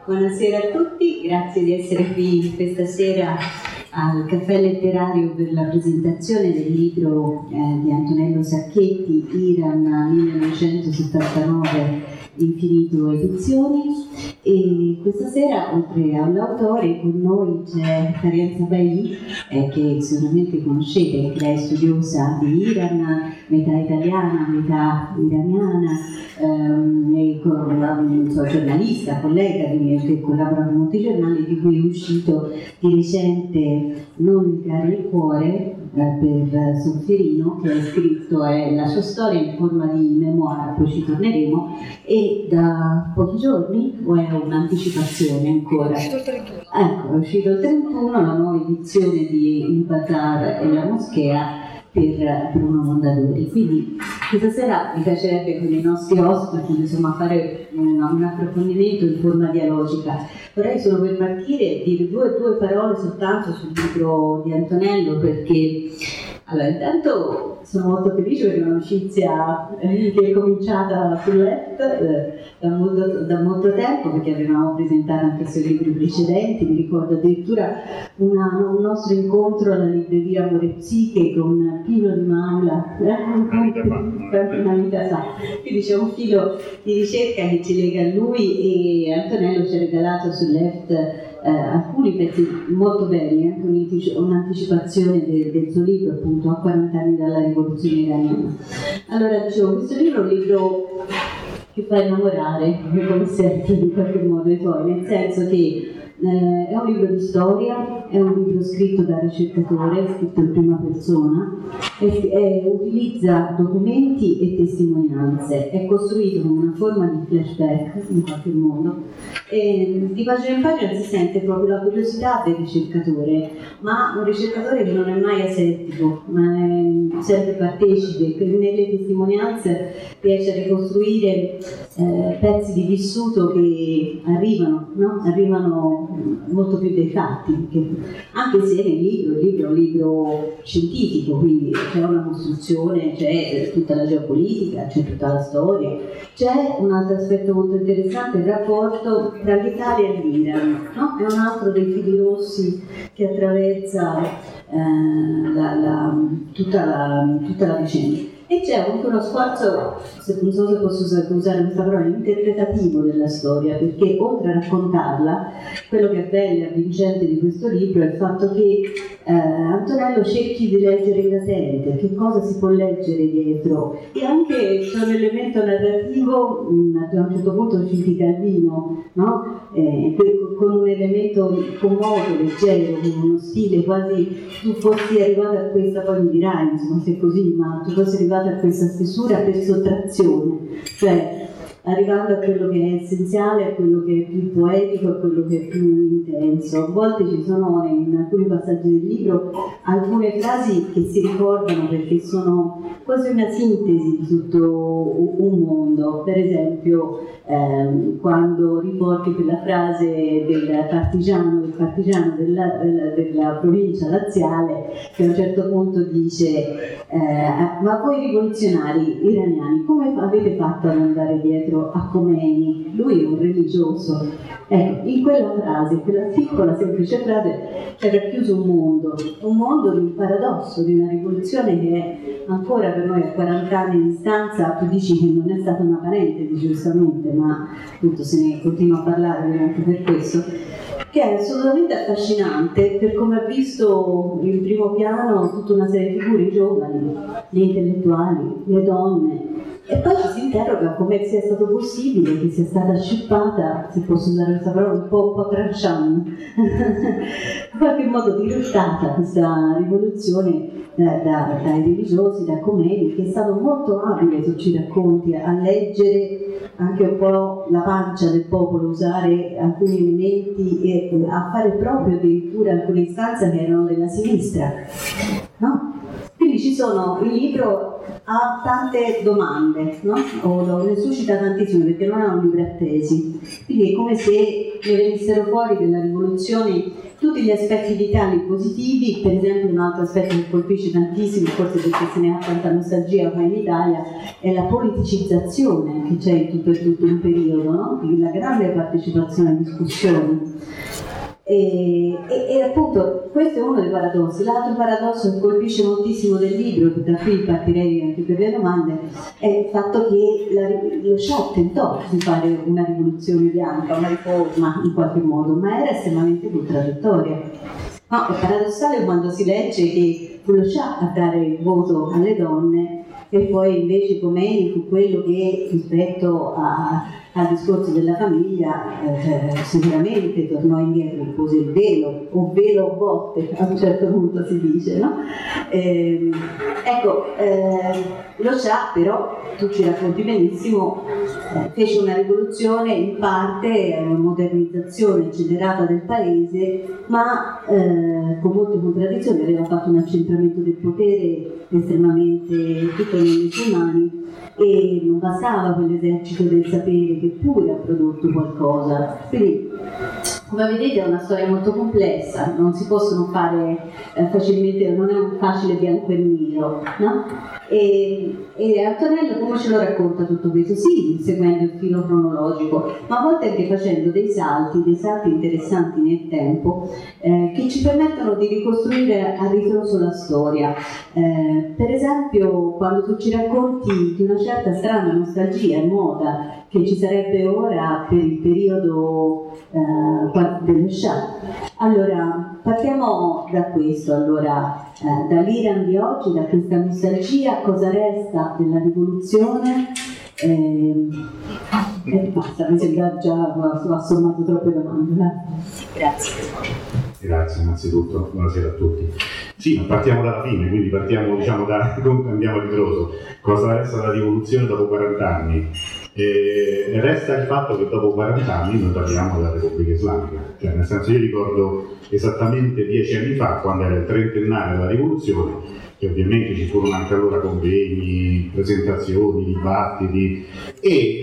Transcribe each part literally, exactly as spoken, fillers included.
Buonasera a tutti, grazie di essere qui questa sera al Caffè Letterario per la presentazione del libro eh, di Antonello Sacchetti, Iran millenovecentosettantanove, Infinito Edizioni. E questa sera, oltre all'autore, con noi c'è Carenza Bai, eh, che sicuramente conoscete, che è studiosa di Iran, metà italiana, metà iraniana, ehm, e con, um, so, giornalista, collega che collabora con molti giornali, di cui è uscito di recente Non negare il cuore, eh, per Solferino, che è scritto, è la sua storia in forma di memoir, poi ci torneremo, e da pochi giorni, o è un'anticipazione ancora? È uscito il trentuno. Ecco, è uscito il trentuno, la nuova edizione di Il Bazar e la Moschea per Bruno Mondadori. Quindi questa sera mi piacerebbe con i nostri ospiti insomma fare un, un approfondimento in forma dialogica. Vorrei solo per partire dire due, due parole soltanto sul libro di Antonello, perché allora intanto sono molto felice per un'amicizia eh, che è cominciata sul Left eh, da, molto, da molto tempo, perché avevamo presentato anche i suoi libri precedenti. Mi ricordo addirittura una, un nostro incontro alla libreria Amore Psiche con Pino Di Maula, eh, una vita sa. Quindi c'è un filo di ricerca che ci lega a lui, e Antonello ci ha regalato sul Left eh, alcuni pezzi molto belli, anche un'anticipazione del, del suo libro, appunto, a quaranta anni dalla rivoluzione iraniana. Allora, dicevo, questo libro è un libro che fa innamorare, come sempre, in qualche modo i tuoi, nel senso che Eh, è un libro di storia, è un libro scritto da ricercatore, scritto in prima persona, e, e utilizza documenti e testimonianze, è costruito con una forma di flashback in qualche modo, e di pagina in pagina si sente proprio la curiosità del ricercatore, ma un ricercatore che non è mai asettico, ma è sempre partecipe, che nelle testimonianze riesce a ricostruire eh, pezzi di vissuto che arrivano, no? arrivano molto più dei fatti, perché anche se nel libro, il libro è un libro scientifico, quindi c'è una costruzione, c'è tutta la geopolitica, c'è tutta la storia, c'è un altro aspetto molto interessante, il rapporto tra l'Italia e l'Iran, no? È un altro dei fili rossi che attraversa eh, la, la, tutta, la, tutta la vicenda. E c'è anche uno sforzo, se non so se posso usare questa parola, interpretativo della storia, perché oltre a raccontarla, quello che è bello e avvincente di questo libro è il fatto che eh, Antonello cerchi di leggere il latente, che cosa si può leggere dietro, e anche c'è un elemento narrativo, mh, a un certo punto citi Calvino, no? eh, con un elemento commodo, leggero, con uno stile quasi tu fossi arrivato a questa, poi mi dirai insomma se è così, ma tu fossi arrivato a questa stesura per sottrazione, cioè arrivando a quello che è essenziale, a quello che è più poetico, a quello che è più intenso. A volte ci sono in alcuni passaggi del libro alcune frasi che si ricordano perché sono quasi una sintesi di tutto un mondo. Per esempio ehm, quando riporti quella frase del partigiano, del partigiano della, della, della provincia laziale, che a un certo punto dice eh, ma voi rivoluzionari iraniani come avete fatto ad andare dietro a Khomeini? Lui è un religioso. Ecco, in quella frase, in quella piccola semplice frase, c'era chiuso un mondo, un mondo di un paradosso, di una rivoluzione che è ancora per noi a quaranta anni di distanza. Tu dici che non è stata una parentesi, giustamente, ma appunto se ne continua a parlare anche per questo, che è assolutamente affascinante per come ha visto in primo piano tutta una serie di figure giovani, gli intellettuali, le donne, e poi ci si interroga come sia stato possibile che sia stata scippata, se posso usare questa parola, un po', un po' tranchant, in qualche modo dirottata questa rivoluzione da, da, dai religiosi, da Khomeini, che è stato molto abile, tu ci racconti, a leggere anche un po' la pancia del popolo, usare alcuni elementi e a fare proprio addirittura alcune istanze che erano della sinistra, no? Quindi ci sono, il libro ha tante domande, no? O ne suscita tantissime perché non è un libro a tesi, quindi è come se ne venissero fuori della rivoluzione tutti gli aspetti vitali positivi. Per esempio, un altro aspetto che colpisce tantissimo, forse perché se ne ha tanta nostalgia qua in Italia, è la politicizzazione che c'è in tutto, in tutto un periodo, no? La grande partecipazione a discussioni. E, e, e appunto questo è uno dei paradossi. L'altro paradosso che colpisce moltissimo del libro, che da qui partirei anche per le domande, è il fatto che la, lo Shah tentò di fare una rivoluzione bianca, una riforma in qualche modo, ma era estremamente contraddittoria. No, è paradossale quando si legge che fu lo Shah a dare il voto alle donne e poi invece Khomeini fu quello che rispetto a, al discorso della famiglia eh, sicuramente tornò indietro e pose il velo, o velo a botte a un certo punto si dice, no? Eh, ecco, eh, lo Shah però, tu ci racconti benissimo, eh, fece una rivoluzione in parte, una modernizzazione accelerata del paese, ma eh, con molte contraddizioni. Aveva fatto un accentramento del potere estremamente tutto nei musulmani e non bastava quell'esercito del sapere che pure ha prodotto qualcosa. Quindi, come vedete, è una storia molto complessa, non si possono fare eh, facilmente, non è un facile bianco e nero, no? E, e Antonello come ce lo racconta tutto questo? Sì, seguendo il filo cronologico, ma a volte anche facendo dei salti, dei salti interessanti nel tempo, eh, che ci permettono di ricostruire a ritroso la storia. Eh, per esempio, quando tu ci racconti di una certa strana nostalgia e moda che ci sarebbe ora per il periodo eh, dello Shah. Allora, partiamo da questo, allora, eh, dall'Iran di oggi, da questa nostalgia, cosa resta della rivoluzione? Eh, e basta, mi sembra già ho sommato troppe domande. Eh? Grazie. Grazie innanzitutto, buonasera a tutti. Sì, partiamo dalla fine, quindi partiamo, diciamo, da, andiamo a ritroso. Cosa resta della rivoluzione dopo quaranta anni? E resta il fatto che dopo quaranta anni noi parliamo della Repubblica Islamica, cioè nel senso, io ricordo esattamente dieci anni fa, quando era il trentenario della rivoluzione, che ovviamente ci furono anche allora convegni, presentazioni, dibattiti, e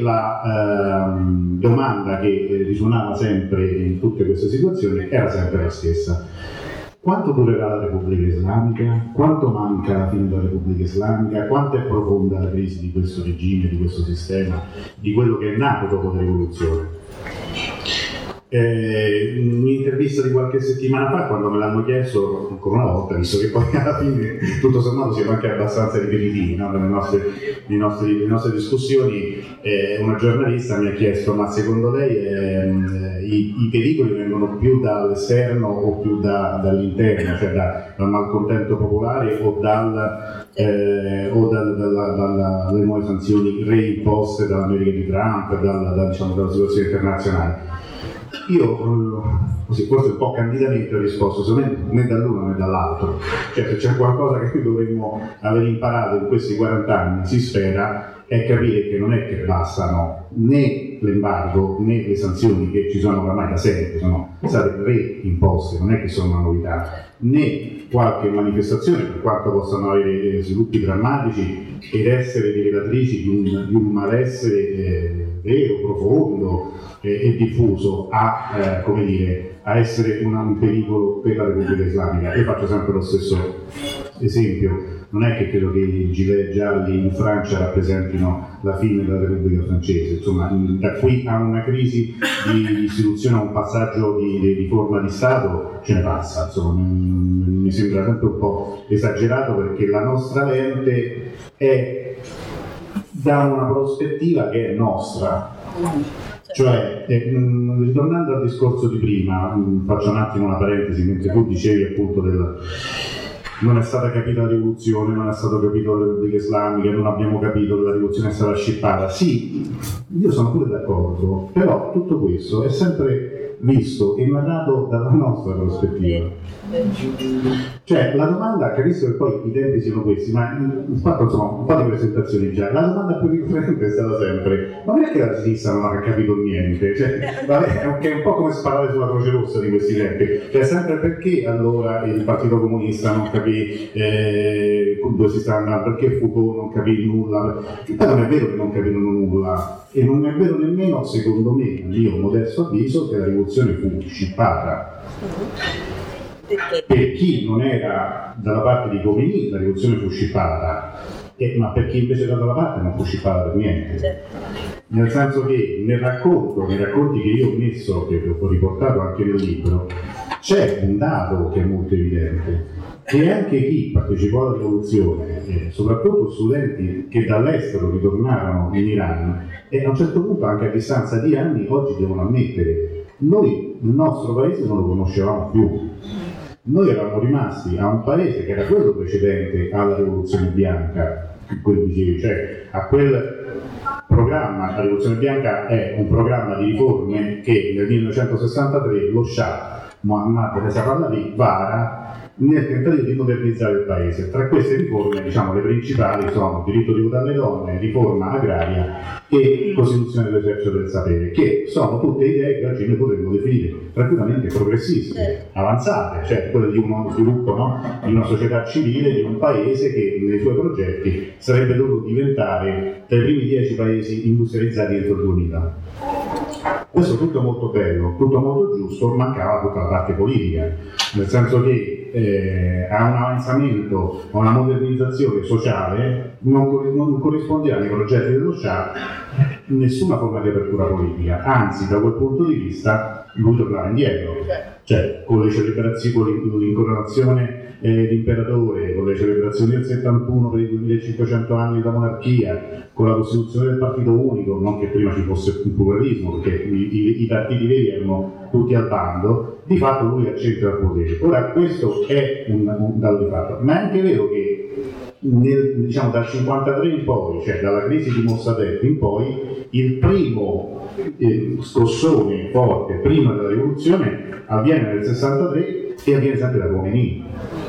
la ehm, domanda che eh, risuonava sempre in tutte queste situazioni era sempre la stessa: quanto durerà la Repubblica Islamica? Quanto manca alla fine della Repubblica Islamica? Quanto è profonda la crisi di questo regime, di questo sistema, di quello che è nato dopo la rivoluzione? Eh, in un'intervista di qualche settimana fa, quando me l'hanno chiesto ancora una volta, visto che poi alla fine tutto sommato siamo anche abbastanza ripetitivi, no? nelle, nostre, nei nostri, nelle nostre discussioni, eh, una giornalista mi ha chiesto: ma secondo lei eh, i, i pericoli vengono più dall'esterno o più da, dall'interno, cioè da, dal malcontento popolare o, dal, eh, o dal, dalla, dalla, dalle nuove sanzioni reimposte dall'America di Trump, dalla, da, diciamo, dalla situazione internazionale? Io, così, forse un po' candidamente ho risposto: secondo me né dall'uno né dall'altro. Cioè, se c'è qualcosa che noi dovremmo aver imparato in questi quaranta anni, si spera, è capire che non è che bastano né l'embargo né le sanzioni, che ci sono oramai da sempre, sono state reimposte, non è che sono una novità, né qualche manifestazione, per quanto possano avere sviluppi drammatici ed essere rivelatrici di un, di un malessere eh, vero, profondo eh, e diffuso, a, eh, come dire, a essere una, un pericolo per la Repubblica Islamica. Io faccio sempre lo stesso esempio: non è che credo che i gilet gialli in Francia rappresentino la fine della Repubblica francese, insomma, da qui a una crisi di istituzione, a un passaggio di, di riforma di Stato, ce ne passa, insomma, mi sembra sempre un po' esagerato, perché la nostra lente è da una prospettiva che è nostra. Cioè, eh, mh, ritornando al discorso di prima, mh, faccio un attimo una parentesi, mentre tu dicevi appunto del non è stata capita la rivoluzione, non è stato capito la Repubblica Islamica, non abbiamo capito che la rivoluzione è stata scippata. Sì, io sono pure d'accordo, però tutto questo è sempre visto e narrato dalla nostra prospettiva. Cioè, la domanda, capisco che poi i tempi siano questi, ma ho fatto insomma un po' di presentazioni già, la domanda più ricorrente è stata sempre: ma perché la sinistra non ha capito niente? Cioè, vabbè, è un po' come sparare sulla Croce Rossa di questi tempi, cioè sempre perché allora il Partito Comunista non capì eh, dove si sta andando, perché Foucault non capì nulla, che poi non è vero che non capirono nulla, e non è vero nemmeno, secondo me, a mio modesto avviso, che la rivoluzione fu scippata. Per chi non era dalla parte di Khomeini la rivoluzione fu scippata, eh, ma per chi invece era dalla parte non fu scippata per niente. Nel senso che nel racconto, nei racconti che io ho messo, che ho riportato anche nel libro, c'è un dato che è molto evidente, che anche chi partecipò alla rivoluzione, eh, soprattutto studenti che dall'estero ritornarono in Iran, e a un certo punto, anche a distanza di anni, oggi devono ammettere: noi il nostro paese non lo conoscevamo più. Noi eravamo rimasti a un paese che era quello precedente alla rivoluzione bianca, cioè a quel programma. La rivoluzione bianca è un programma di riforme che nel millenovecentosessantatré lo Shah Mohammad Reza Pahlavi vara nel tentativo di modernizzare il paese. Tra queste riforme, diciamo, le principali sono diritto di voto alle donne, riforma agraria e costituzione dell'esercito del sapere, che sono tutte idee che oggi noi potremmo definire tranquillamente progressiste, avanzate, cioè quelle di uno sviluppo, no? Di una società civile, di un paese che nei suoi progetti sarebbe dovuto diventare tra i primi dieci paesi industrializzati entro il duemila. Questo tutto molto bello, tutto molto giusto, mancava tutta la parte politica, nel senso che eh, a un avanzamento, a una modernizzazione sociale non, non corrispondeva nei progetti dello Shah nessuna forma di apertura politica, anzi da quel punto di vista lui tornava indietro, cioè con le celebrazioni, con l'incoronazione eh, d'imperatore, con le celebrazioni del settantuno per i duemilacinquecento anni della monarchia, con la costituzione del partito unico, non che prima ci fosse un pluralismo, perché i, i, i partiti veri erano tutti al bando, di fatto lui accentra il potere. Ora questo è un, un dato di fatto, ma è anche vero che nel, diciamo, dal cinquantatré in poi, cioè dalla crisi di Mossadegh in poi, il primo eh, scossone forte prima della rivoluzione avviene nel sessantatré e avviene sempre da Khomeini,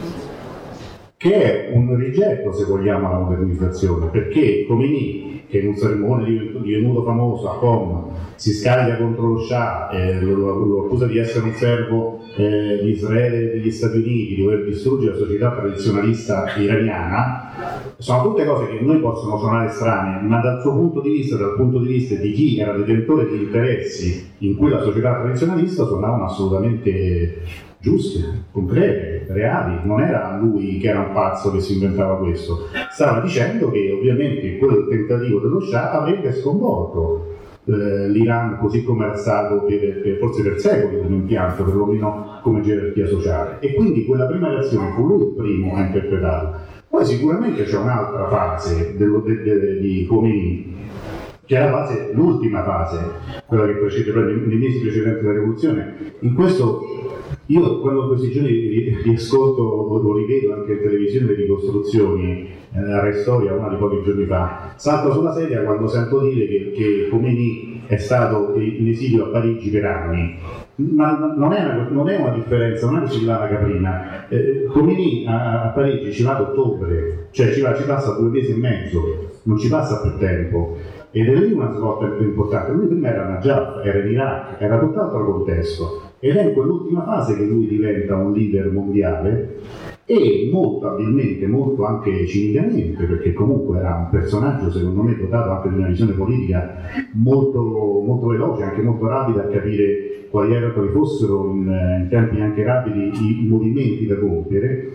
che è un rigetto, se vogliamo, alla modernizzazione, perché Khomeini, che in un sermone divenuto famoso a Qom si scaglia contro lo Shah, eh, lo, lo accusa di essere un servo eh, di Israele e degli Stati Uniti, di voler distruggere la società tradizionalista iraniana, sono tutte cose che noi possono suonare strane, ma dal suo punto di vista, dal punto di vista di chi era detentore di interessi in cui la società tradizionalista, suonavano assolutamente giuste, concrete, reali. Non era lui che era un pazzo che si inventava questo, stava dicendo che ovviamente quel tentativo dello Shah avrebbe sconvolto eh, l'Iran così come era stato per, per, forse per secoli come impianto, perlomeno come gerarchia sociale, e quindi quella prima reazione fu lui il primo a interpretarla. Poi sicuramente c'è un'altra fase dello, de, de, di Khomeini, che è la fase, l'ultima fase, quella che precede, nei mesi precedenti la rivoluzione. In questo io, quando in questi giorni riascolto o rivedo anche in televisione le ricostruzioni, eh, a Restoria una di pochi giorni fa, salto sulla sedia quando sento dire che, che Khomeini è stato in esilio a Parigi per anni. Ma non è una, non è una differenza, non è che ci va la caprina. Eh, Khomeini a, a Parigi ci va ad ottobre, cioè ci, va, ci passa due mesi e mezzo, non ci passa più tempo. Ed è lì una svolta importante. Lui prima era a Najaf, era in Iraq, era tutt'altro contesto. Ed è in quell'ultima fase che lui diventa un leader mondiale e molto abilmente, molto anche cinicamente, perché comunque era un personaggio secondo me dotato anche di una visione politica molto, molto veloce, anche molto rapida a capire quali erano, quali fossero in, in tempi anche rapidi i movimenti da compiere,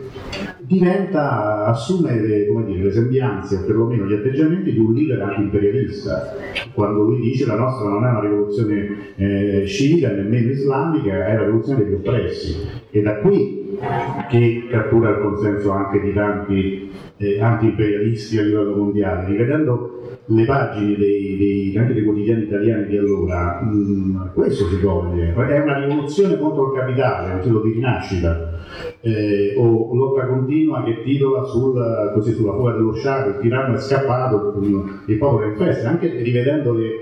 diventa, assume le, come dire, le sembianze o perlomeno gli atteggiamenti di un leader anti-imperialista, quando lui dice la nostra non è una rivoluzione eh, sciita, nemmeno islamica, è la rivoluzione degli oppressi, e da qui che cattura il consenso anche di tanti eh, anti-imperialisti a livello mondiale. Rivedendo le pagine dei, dei, anche dei quotidiani italiani di allora, mh, questo si coglie, è una rivoluzione contro il capitale, un titolo di rinascita, eh, o lotta continua che titola sul, così, sulla fuga dello Shah, il tiranno è scappato, il popolo è in festa, anche rivedendo le,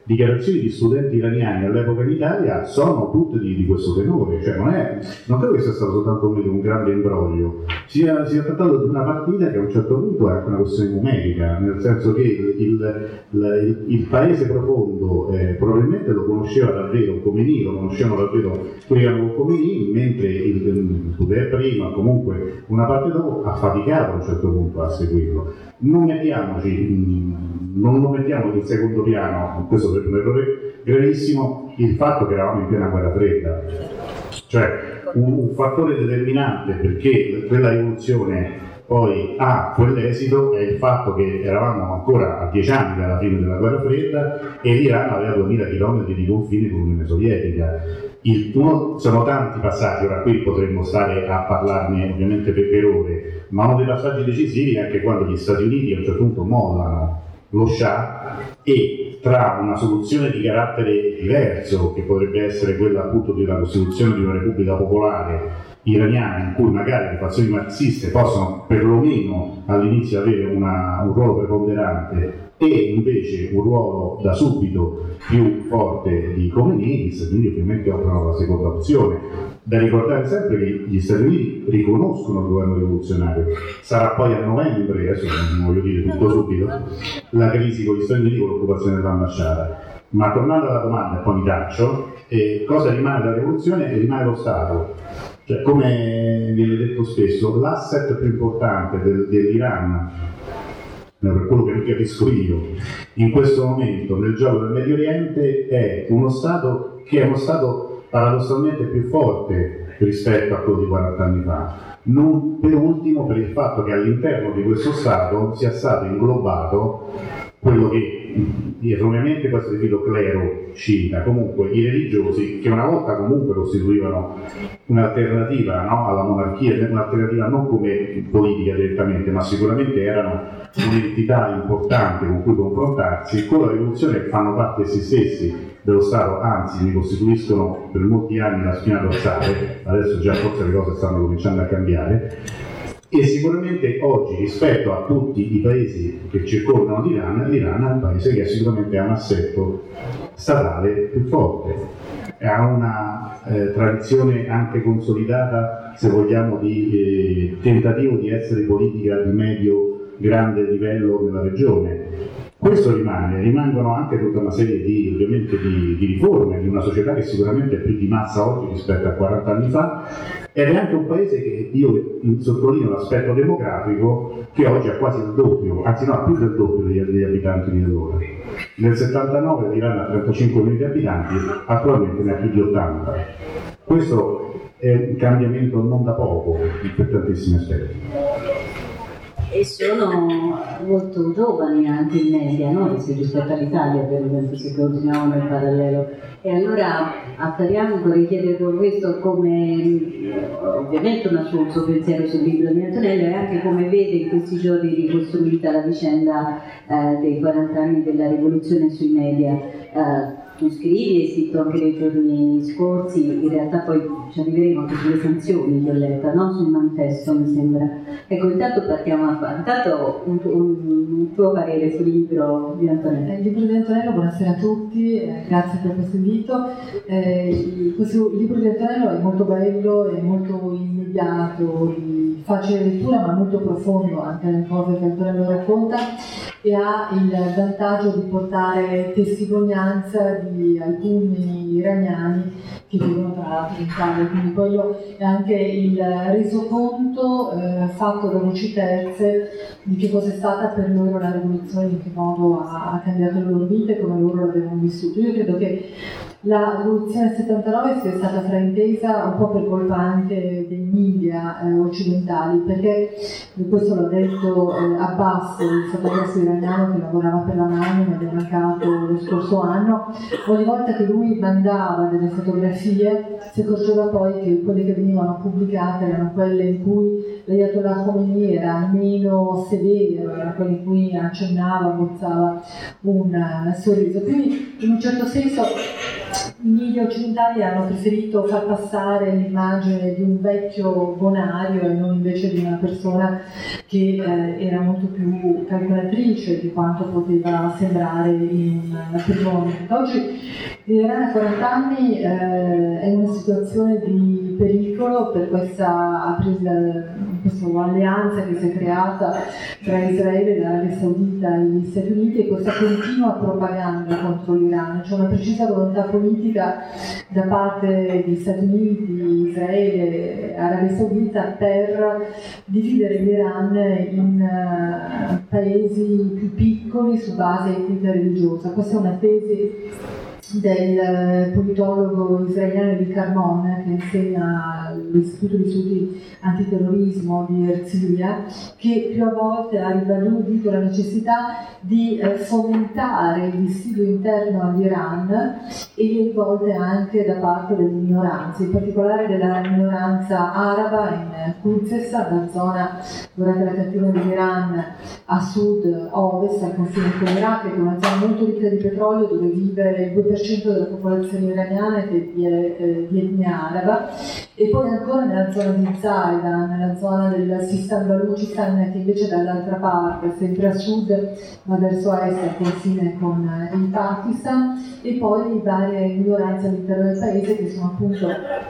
dichiarazioni di studenti iraniani all'epoca in Italia sono tutte di, di questo tenore, cioè non, è, non credo che sia stato soltanto un grande imbroglio, si è, si è trattato di una partita che a un certo punto è anche una questione numerica, nel senso che il, il, il, il paese profondo eh, probabilmente lo conosceva davvero Khomeini, lo conoscevano davvero quelli che erano Khomeini, mentre il, il potere prima, comunque una parte dopo, ha faticato a un certo punto a seguirlo. Non mettiamoci, non lo mettiamo in secondo piano, questo è un errore gravissimo, il fatto che eravamo in piena guerra fredda. Cioè un, un fattore determinante perché quella rivoluzione poi ha quell'esito è il fatto che eravamo ancora a dieci anni dalla fine della guerra fredda e l'Iran aveva duemila chilometri di confine con l'Unione Sovietica. Il, uno, sono tanti passaggi, ora qui potremmo stare a parlarne ovviamente per, per ore, ma uno dei passaggi decisivi è anche quando gli Stati Uniti a un certo punto mollano lo Shah e tra una soluzione di carattere diverso, che potrebbe essere quella appunto della costituzione di una repubblica popolare iraniana in cui magari le fazioni marxiste possono perlomeno all'inizio avere una, un ruolo preponderante e invece un ruolo da subito più forte di Khomeini, gli Stati Uniti ovviamente offrono la seconda opzione. Da ricordare sempre che gli Stati Uniti riconoscono il governo rivoluzionario, sarà poi a novembre, adesso non voglio dire tutto subito, la crisi con gli Stati Uniti con l'occupazione dell'ambasciata. Ma tornando alla domanda, poi mi taccio, eh, cosa rimane dalla rivoluzione? E rimane lo Stato. Cioè, come viene detto spesso, l'asset più importante del, dell'Iran, per quello che mi capisco io, in questo momento nel gioco del Medio Oriente è uno Stato che è uno Stato paradossalmente più forte rispetto a quello di quaranta anni fa, non per ultimo per il fatto che all'interno di questo Stato sia stato inglobato quello che erroneamente poi si è definito clero sciita, comunque i religiosi che una volta comunque costituivano un'alternativa, no, alla monarchia, un'alternativa non come politica direttamente, ma sicuramente erano un'entità importante con cui confrontarsi. Con la rivoluzione fanno parte essi stessi dello Stato, anzi ne costituiscono per molti anni la spina dorsale, adesso già forse le cose stanno cominciando a cambiare. E sicuramente oggi rispetto a tutti i paesi che circondano l'Iran, l'Iran è un paese che sicuramente ha un assetto statale più forte, ha una eh, tradizione anche consolidata, se vogliamo, di eh, tentativo di essere politica di medio-grande livello nella regione. Questo rimane, rimangono anche tutta una serie di, ovviamente, di, di riforme di una società che sicuramente è più di massa oggi rispetto a quaranta anni fa, ed è anche un paese che io sottolineo l'aspetto demografico, che oggi ha quasi il doppio, anzi no, più del doppio degli, degli abitanti di allora. Nel settantanove l'Iran ha trentacinque milioni di abitanti, attualmente ne ha più di ottanta. Questo è un cambiamento non da poco per tantissimi aspetti. E sono molto giovani anche in media, no? Rispetto all'Italia, per esempio, se continuiamo nel parallelo. E allora a Floriano vorrei chiedere questo come, ovviamente un suo, suo pensiero sul libro di Antonello e anche come vede in questi giorni ricostruita la vicenda eh, dei quaranta anni della rivoluzione sui media. Eh, tu scrivi, hai scritto anche nei giorni scorsi, in realtà poi ci arriveremo anche sulle sanzioni che ho letto, no? Sul manifesto mi sembra. Ecco, intanto partiamo a fare, intanto un, un, un tuo parere sul libro di Antonello. Il libro di Antonello, buonasera a tutti, eh, grazie per questo invito. Eh, questo, il libro di Antonello è molto bello, è molto immediato, di facile lettura ma molto profondo anche nelle cose che Antonello racconta e ha il vantaggio di portare testimonianza di alcuni iraniani che vivono tra l'altro in Italia, quindi quello è anche il resoconto eh, fatto da voci terze di che cosa è stata per loro la rivoluzione, in che modo ha, ha cambiato le loro vite e come loro l'avevano vissuto. Io credo che la rivoluzione del settantanove sia stata fraintesa un po' per colpa anche dei media eh, occidentali, perché questo l'ha detto eh, Abbas, il fotografo iraniano che lavorava per la Magnum ed è mancato lo scorso anno. Ogni volta che lui mandava delle fotografie si accorgeva poi che quelle che venivano pubblicate erano quelle in cui l'Ayatollah Khomeini era meno severo, era quelle in cui accennava, bozzava un uh, sorriso. Quindi in un certo senso i media occidentali hanno preferito far passare l'immagine di un vecchio bonario e non invece di una persona che eh, era molto più calcolatrice di quanto poteva sembrare in un primo momento. Oggi l'Iran a quaranta anni eh, è in una situazione di pericolo per questa, questa alleanza che si è creata tra Israele, l'Arabia Saudita e gli Stati Uniti, e questa continua propaganda contro l'Iran. C'è una precisa volontà politica da parte di Stati Uniti, Israele e Arabia Saudita per dividere l'Iran in uh, paesi più piccoli su base etnica e religiosa. Questa è una tesi del politologo israeliano di Carmon, che insegna all'Istituto di Studi Antiterrorismo di Erzilia, che più volte ha ribadito la necessità di eh, fomentare il dissidio interno all'Iran e a volte anche da parte delle minoranze, in particolare della minoranza araba in Khuzestan, la zona durante la cattura dell'Iran a sud-ovest, al confine con l'Iraq, che è una zona molto ricca di petrolio dove vive il due per cento della popolazione iraniana che è di, eh, di etnia araba, e poi ancora nella zona di Zaidan, nella zona del Sistan-Baluchistan, che invece è dall'altra parte, sempre a sud ma verso est, al confine con eh, il Pakistan, e poi varie minoranze all'interno del paese che sono appunto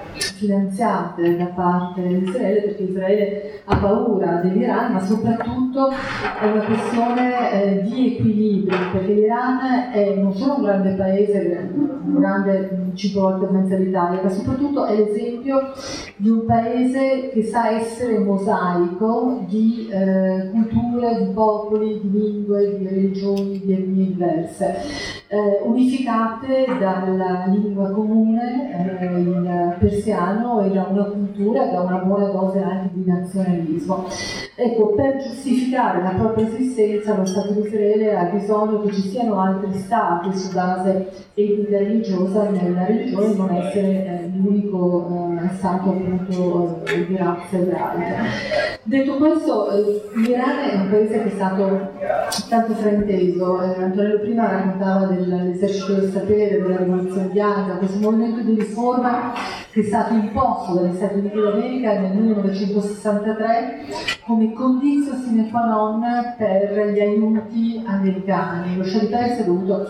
finanziate da parte di Israele, perché Israele ha paura dell'Iran, ma soprattutto è una questione eh, di equilibrio, perché l'Iran è non solo un grande paese, un grande cinque volte e mezza l'Italia, ma soprattutto è l'esempio di un paese che sa essere mosaico di eh, culture, di popoli, di lingue, di religioni, di etnie diverse, eh, unificate dalla lingua comune, eh, il persiano, e da una cultura, da una buona dose anche di nazionalismo. Ecco, per giustificare la propria esistenza lo Stato di Israele ha bisogno che ci siano altri stati su base etnica religiosa nella regione, non essere eh, l'unico eh, stato appunto eh, di razza ebraica. Detto questo, eh, l'Iran è un paese che è stato tanto frainteso. eh, Antonello prima raccontava dell'esercito del sapere, della rivoluzione bianca, questo movimento di riforma che è stato imposto dagli Stati Uniti d'America nel millenovecentosessantatré come condizione sine qua non per gli aiuti americani. Lo Shah di Persia ha dovuto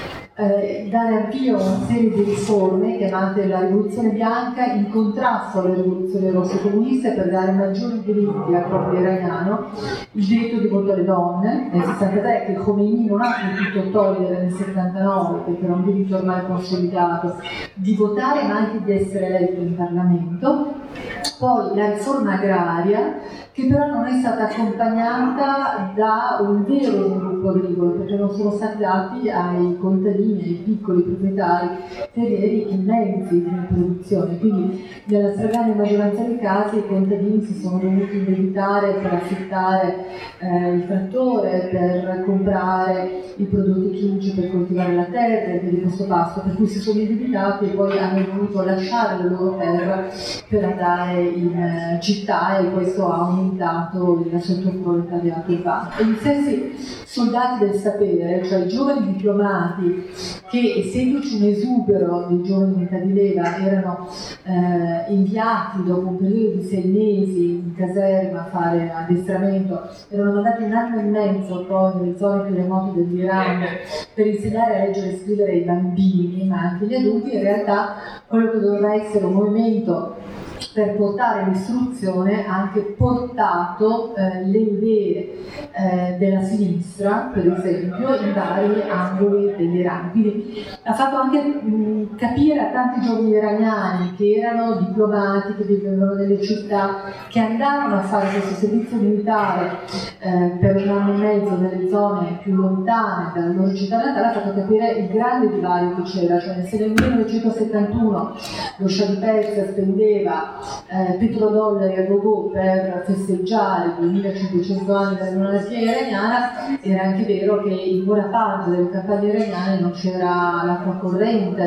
Eh, dare avvio a una serie di riforme chiamate la rivoluzione bianca in contrasto alle rivoluzioni rosse comuniste, per dare maggiori diritti al popolo iraniano, il diritto di voto alle donne nel sessantatré, che Khomeini non ha potuto togliere nel settantanove perché era un diritto ormai consolidato di votare ma anche di essere eletto in Parlamento. Poi la riforma agraria, che però non è stata accompagnata da un vero sviluppo agricolo, perché non sono stati dati ai contadini, ai piccoli proprietari terrieri immensi di produzione. Quindi nella stragrande maggioranza dei casi i contadini si sono dovuti indebitare per affittare eh, il trattore, per comprare i prodotti chimici per coltivare la terra e di questo pasto, per cui si sono indebitati e poi hanno dovuto lasciare la loro terra per andare in eh, città, e questo ha aumentato il sottoproletariato urbano. E gli stessi soldati del sapere, cioè i giovani diplomati che, essendoci un esubero di giovani in età di leva, erano eh, inviati dopo un periodo di sei mesi in caserma a fare addestramento, erano mandati un anno e mezzo poi nelle zone più remote dell'Iran per insegnare a leggere e scrivere ai bambini, ma anche agli adulti. In realtà quello che doveva essere un movimento per portare l'istruzione ha anche portato eh, le idee eh, della sinistra, per esempio, in vari angoli dell'Iran. Quindi ha fatto anche mh, capire a tanti giovani iraniani che erano diplomati, che vivevano nelle città, che andavano a fare questo servizio militare eh, per un anno e mezzo nelle zone più lontane dalla loro città natale, ha fatto capire il grande divario che c'era. Cioè, se nel millenovecentosettantuno lo Shah di Persia spendeva Eh, petrodollari a gogo per festeggiare i duemilacinquecento anni della monarchia iraniana, era anche vero che in buona parte delle campagne iraniane non c'era l'acqua corrente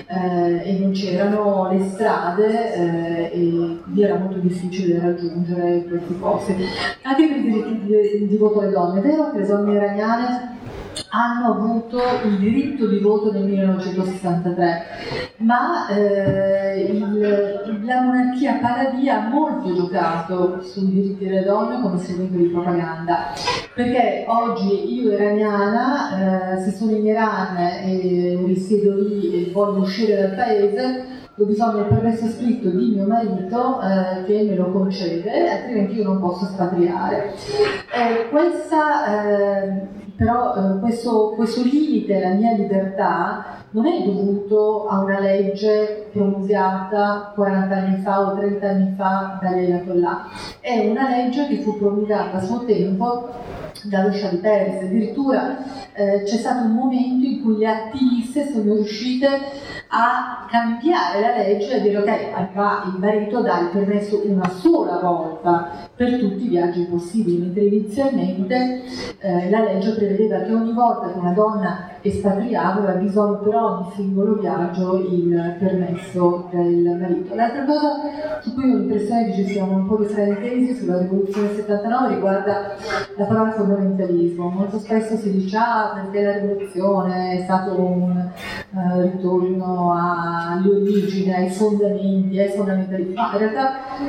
eh, e non c'erano le strade eh, e quindi era molto difficile raggiungere questi posti. Anche per i diritti di, di voto alle donne, è vero che le donne iraniane hanno avuto il diritto di voto nel millenovecentosessantatré, ma eh, il, la monarchia paladina ha molto giocato sui diritti delle donne come strumento di propaganda, perché oggi io iraniana, eh, se sono in Iran e risiedo lì e voglio uscire dal paese, ho bisogno del permesso scritto di mio marito eh, che me lo concede, altrimenti io non posso spatriare. Eh, questa, eh, però eh, questo, questo limite alla mia libertà non è dovuto a una legge promulgata quaranta anni fa o trenta anni fa dagli Ayatollah, è una legge che fu promulgata a suo tempo dallo Shah di Persia. Addirittura eh, c'è stato un momento in cui le attiviste sono riuscite a cambiare la legge e a dire ok, va il marito dà il permesso una sola volta per tutti i viaggi possibili, mentre inizialmente eh, la legge prevedeva che ogni volta che una donna espatriava aveva bisogno per ogni singolo viaggio il permesso del marito. L'altra cosa su cui ho l'impressione che ci siano un po' di fraintesi sulla rivoluzione del settantanove riguarda la parola fondamentalismo. Molto spesso si dice ah, perché la rivoluzione è stato un uh, ritorno alle origini, ai fondamenti, ai fondamentalismo. Ma in realtà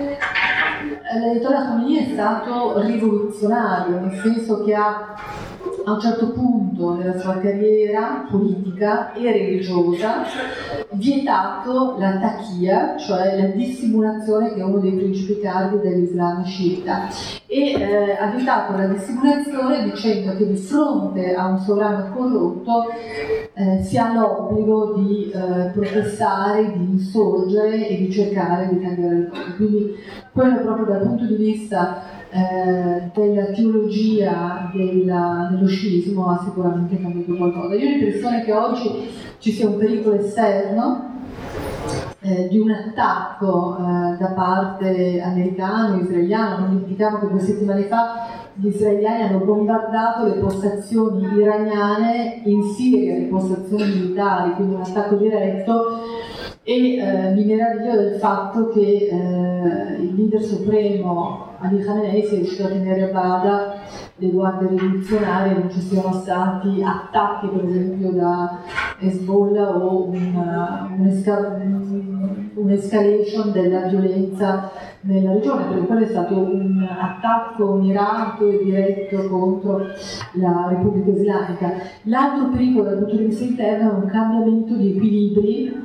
l'Ayatollah Khomeini è stato rivoluzionario, nel senso che ha a un certo punto nella sua carriera politica e religiosa vietato la taqiyya, cioè la dissimulazione, che è uno dei principi cardi dell'Islam sciita, e eh, ha vietato la dissimulazione dicendo che di fronte a un sovrano corrotto eh, si ha l'obbligo di eh, protestare, di insorgere e di cercare di cambiare le cose. Quindi quello proprio dal punto di vista Eh, della teologia della, dello sciismo ha sicuramente cambiato qualcosa. Io ho l'impressione che oggi ci sia un pericolo esterno eh, di un attacco eh, da parte americano, israeliano. Non dimentichiamo che due settimane fa gli israeliani hanno bombardato le postazioni iraniane in Siria, le postazioni militari, quindi un attacco diretto. E eh, mi meraviglio del fatto che eh, il leader supremo Ali Khamenei sia riuscito a tenere a bada le guardie rivoluzionarie, non ci siano stati attacchi per esempio da Hezbollah o un'escalation della violenza nella regione, perché quello è stato un attacco mirato e diretto contro la Repubblica Islamica. L'altro pericolo dal punto di vista interno è un cambiamento di equilibri.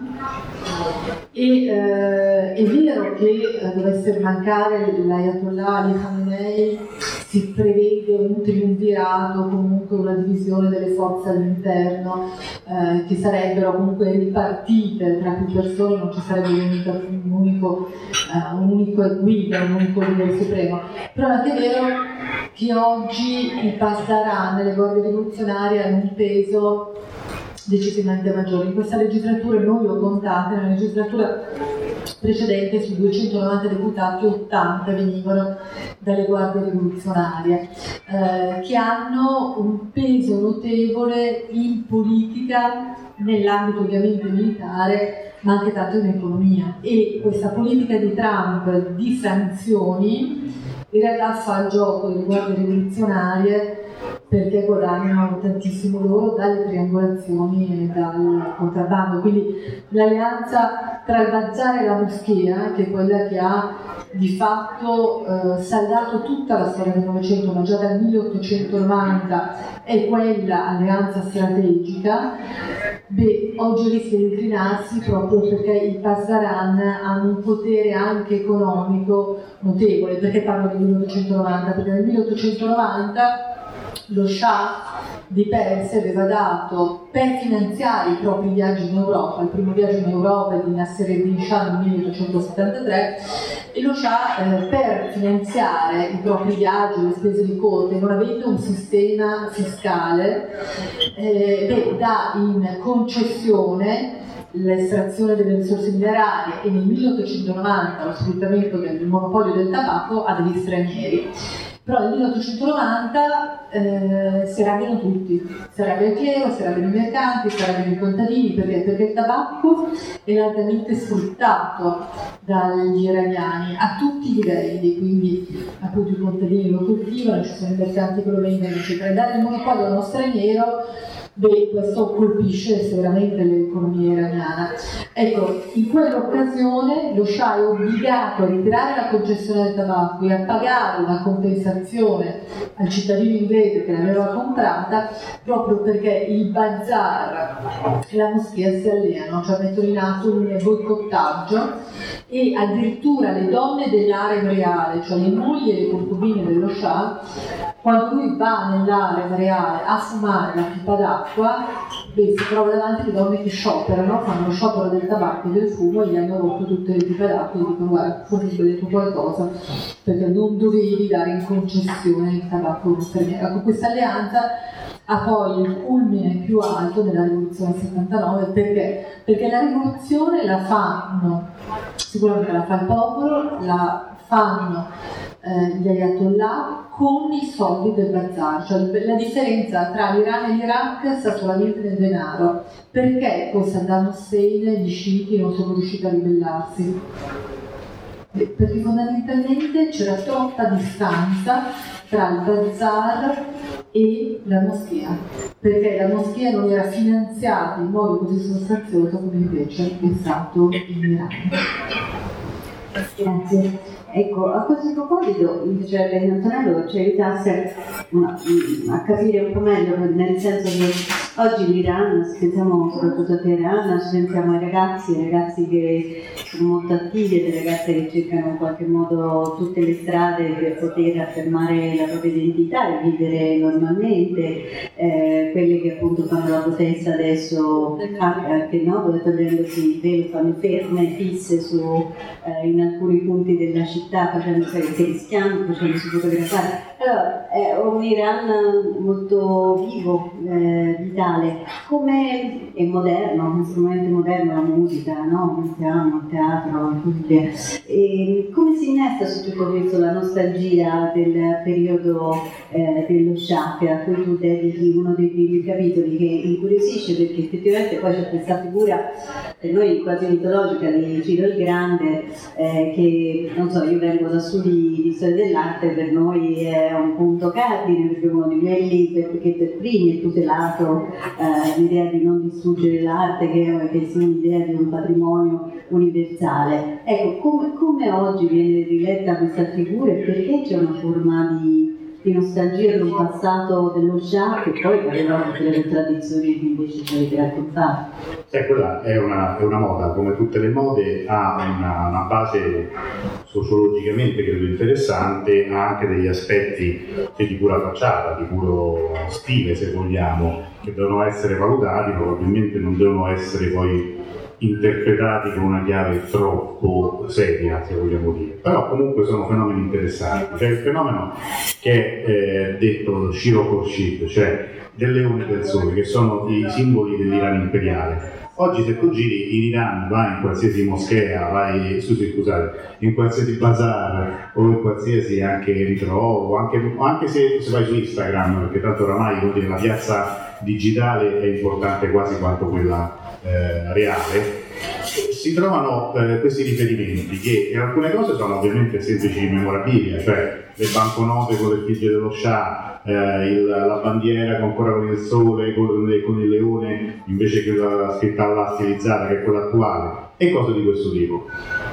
E eh, è vero che eh, dovesse mancare l'Ayatollah Ali Khamenei, si prevede un triumvirato, comunque una divisione delle forze all'interno eh, che sarebbero comunque ripartite tra più persone, non ci sarebbe un unico, eh, un unico guida, un unico leader supremo. Però è anche vero che oggi i Pasdaran, le guardie rivoluzionarie, hanno un peso decisamente maggiore. In questa legislatura noi ho contate, nella legislatura precedente su duecentonovanta deputati ottanta venivano dalle guardie rivoluzionarie eh, che hanno un peso notevole in politica, nell'ambito ovviamente militare, ma anche tanto in economia. E questa politica di Trump di sanzioni in realtà fa il gioco delle guardie rivoluzionarie, perché guadagnano tantissimo loro dalle triangolazioni e dal contrabbando. Quindi l'alleanza tra il bazar e la moschea, che è quella che ha di fatto eh, saldato tutta la storia del Novecento, ma già dal milleottocentonovanta è quella alleanza strategica, beh, oggi rischia di inclinarsi proprio perché i Pasdaran hanno un potere anche economico notevole. Perché parlo del milleottocentonovanta? Perché nel milleottocentonovanta lo Shah di Persia aveva dato per finanziare i propri viaggi in Europa. Il primo viaggio in Europa è di Nassereddin Shah nel milleottocentosettantatré, e lo Shah eh, per finanziare i propri viaggi, le spese di corte, non avendo un sistema fiscale, eh, beh, dà in concessione l'estrazione delle risorse minerarie e nel milleottocentonovanta lo sfruttamento del monopolio del tabacco a degli stranieri. Però nel milleottocentonovanta eh, si arrabbiano tutti, si arrabbia il clero, si arrabbiano i mercanti, si arrabbiano i contadini, perché? Perché il tabacco è largamente sfruttato dagli iraniani a tutti i livelli, quindi appunto i contadini lo coltivano, ci sono i mercanti che lo vendono, eccetera. E dare il monopolio a uno straniero, beh, questo colpisce sicuramente l'economia iraniana. Ecco, in quell'occasione lo Shah è obbligato a ritirare la concessione del tabacco e a pagare una compensazione al cittadino inglese che l'aveva comprata, proprio perché il bazar e la moschea si alleano, cioè mettono in atto un boicottaggio, e addirittura le donne dell'harem reale, cioè le mogli e le concubine dello Shah, quando lui va nell'harem reale a fumare la pipa d'acqua, beh, si trova davanti le donne che scioperano, fanno lo sciopero del tabacco e del fumo, e gli hanno rotto tutte le pipe d'acqua e dicono: guarda, forse ho detto qualcosa, perché non dovevi dare in concessione il tabacco a uno straniero. Ecco, questa alleanza ha poi il culmine più alto nella rivoluzione del settantanove, perché? Perché la rivoluzione la fanno, sicuramente la fa il popolo, la fanno eh, gli ayatollah con i soldi del bazar. Cioè, la differenza tra l'Iran e l'Iraq sta solamente nel denaro. Perché con Saddam Hussein gli sciiti non sono riusciti a ribellarsi? Perché fondamentalmente c'era troppa distanza tra il bazar e la moschea, perché la moschea non era finanziata in modo così sostanzioso come invece è stato in Iran. Grazie. Ecco, a questo proposito mi piacerebbe che Antonello ci aiutasse a capire un po' meglio, nel senso che oggi l'Iran, se pensiamo soprattutto a Teheran, ci pensiamo ai ragazzi, ai ragazzi che sono molto attivi, delle ragazze che cercano in qualche modo tutte le strade per poter affermare la propria identità e vivere normalmente, eh, quelle che appunto fanno la protesta adesso, anche no, togliendosi il velo, fanno ferme, fisse su, eh, in alcuni punti della città, facendosi rischiando, facendosi fotografare. Allora, è un Iran molto vivo, eh, vitale, come è moderno, un strumento moderno, la musica, no? Pensiamo al teatro e così via. E come si innesta su tutto questo la nostalgia del periodo eh, dello Shah, a cui tu dedichi uno dei primi capitoli, che incuriosisce perché effettivamente poi c'è questa figura per noi quasi mitologica di Ciro il Grande, eh, che non so, io vengo da studi di storia dell'arte, per noi è un punto cardine, perché uno di quelli che per primi è tutelato eh, l'idea di non distruggere l'arte, che, che sia un'idea di un patrimonio universale. Ecco, come, come oggi viene riletta questa figura e perché c'è una forma di, di nostalgia di un passato dello Shah che poi aveva tutte le tradizioni che invece ci avete raccontato? Eh, quella è una, è una moda, come tutte le mode ha una, una base sociologicamente credo interessante, ha anche degli aspetti di pura facciata, di puro stile se vogliamo, che devono essere valutati, probabilmente non devono essere poi interpretati con una chiave troppo seria, se vogliamo dire, però comunque sono fenomeni interessanti. C'è il fenomeno che è eh, detto Shiro Khorshid, cioè del leone del sole, che sono i simboli dell'Iran imperiale. Oggi se tu giri in Iran, vai in qualsiasi moschea, vai, scusi, scusate, in qualsiasi bazar o in qualsiasi anche ritrovo, anche, anche se, se vai su Instagram, perché tanto oramai la piazza digitale è importante quasi quanto quella eh, reale, si trovano eh, questi riferimenti che in alcune cose sono ovviamente semplici memorabilia, cioè le banconote con le figlie dello Shah, eh, il, la bandiera ancora con il sole, con, con il leone invece che la scritta là stilizzata che è quella attuale, e cose di questo tipo.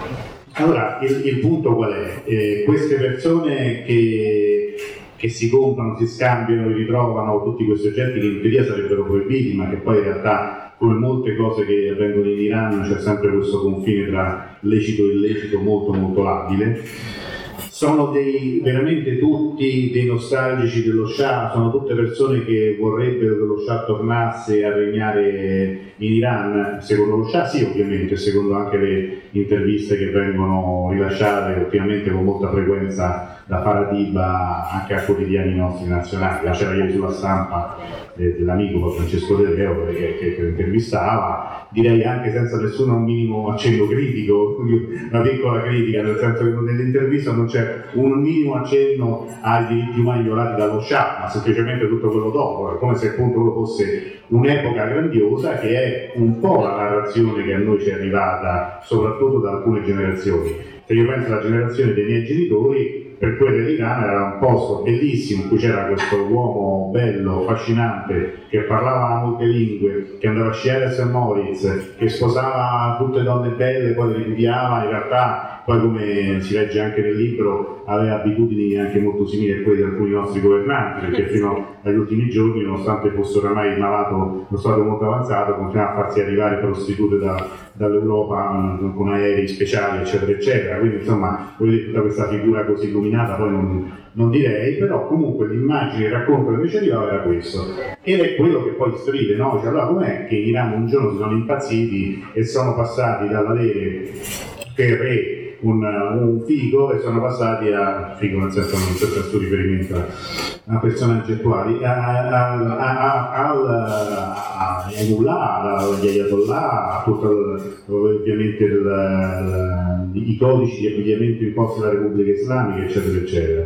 Allora il, il punto qual è? Eh, queste persone che, che si comprano, si scambiano, ritrovano tutti questi oggetti che in teoria sarebbero proibiti, ma che poi in realtà, come molte cose che avvengono in Iran, c'è sempre questo confine tra lecito e illecito molto molto labile. Sono dei, veramente tutti dei nostalgici dello Shah, sono tutte persone che vorrebbero che lo Shah tornasse a regnare in Iran, secondo lo Shah sì ovviamente, secondo anche le interviste che vengono rilasciate ultimamente con molta frequenza da Faradiba anche a quotidiani nostri nazionali. La c'era ieri sulla stampa dell'amico Francesco De Leo che, che, che lo intervistava, direi anche senza nessuno minimo accenno critico, una piccola critica, nel senso che nell'intervista non c'era c'è un minimo accenno ai diritti umani violati dallo Shah, ma semplicemente tutto quello dopo, è come se appunto fosse un'epoca grandiosa che è un po' la narrazione che a noi ci è arrivata soprattutto da alcune generazioni. Se io penso alla generazione dei miei genitori, per quella dell'Iran era un posto bellissimo in cui c'era questo uomo bello, affascinante, che parlava molte lingue, che andava a sciare a Saint Moritz, che sposava tutte donne belle, poi le ripudiava, in realtà poi, come si legge anche nel libro, aveva abitudini anche molto simili a quelle di alcuni nostri governanti, perché fino agli ultimi giorni, nonostante fosse oramai malato, lo stato molto avanzato, continuava a farsi arrivare prostitute da, dall'Europa mh, con aerei speciali, eccetera, eccetera. Quindi insomma, tutta questa figura così illuminata poi non, non direi, però comunque l'immagine, il racconto che invece arrivava era questo. Ed è quello che poi stride, no? Cioè, allora com'è che in Iran un giorno si sono impazziti e sono passati dall'avere per re Un, un figo e sono passati a figo nel senso non c'è questo riferimento a, a personaggi attuali a Emullah, agli Ayatollah, a tutto ovviamente il, il, i codici di abbigliamento imposti dalla Repubblica Islamica, eccetera eccetera.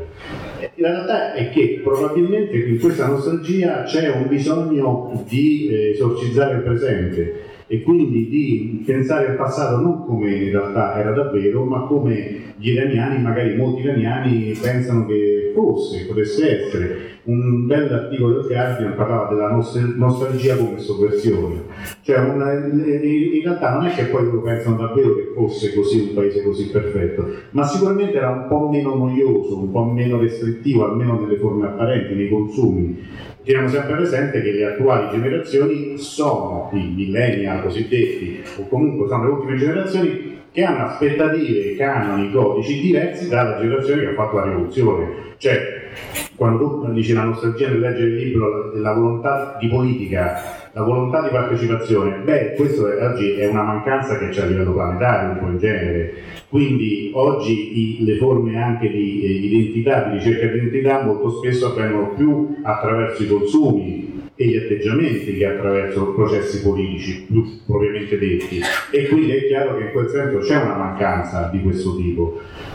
La realtà è che probabilmente in questa nostalgia c'è un bisogno di eh, esorcizzare il presente e quindi di pensare al passato non come in realtà era davvero, ma come gli iraniani, magari molti iraniani, pensano che fosse, potesse essere. Un bell'articolo del Guardian parlava della nostal- nostalgia come sovversione, cioè una, in realtà non è che poi loro pensano davvero che fosse così un paese così perfetto, ma sicuramente era un po' meno noioso, un po' meno restrittivo, almeno nelle forme apparenti, nei consumi. Teniamo sempre presente che le attuali generazioni sono i millennial cosiddetti, o comunque sono le ultime generazioni che hanno aspettative, canoni, codici diversi dalla generazione che ha fatto la rivoluzione. Cioè, quando tu dici la nostalgia nel leggere il libro, la volontà di politica, la volontà di partecipazione, beh, questo è, oggi è una mancanza che c'è a livello planetario, un po' in genere. Quindi oggi i, le forme anche di eh, identità, di ricerca di identità, molto spesso avvengono più attraverso i consumi e gli atteggiamenti che attraverso processi politici più propriamente detti. E quindi è chiaro che in quel senso c'è una mancanza di questo tipo.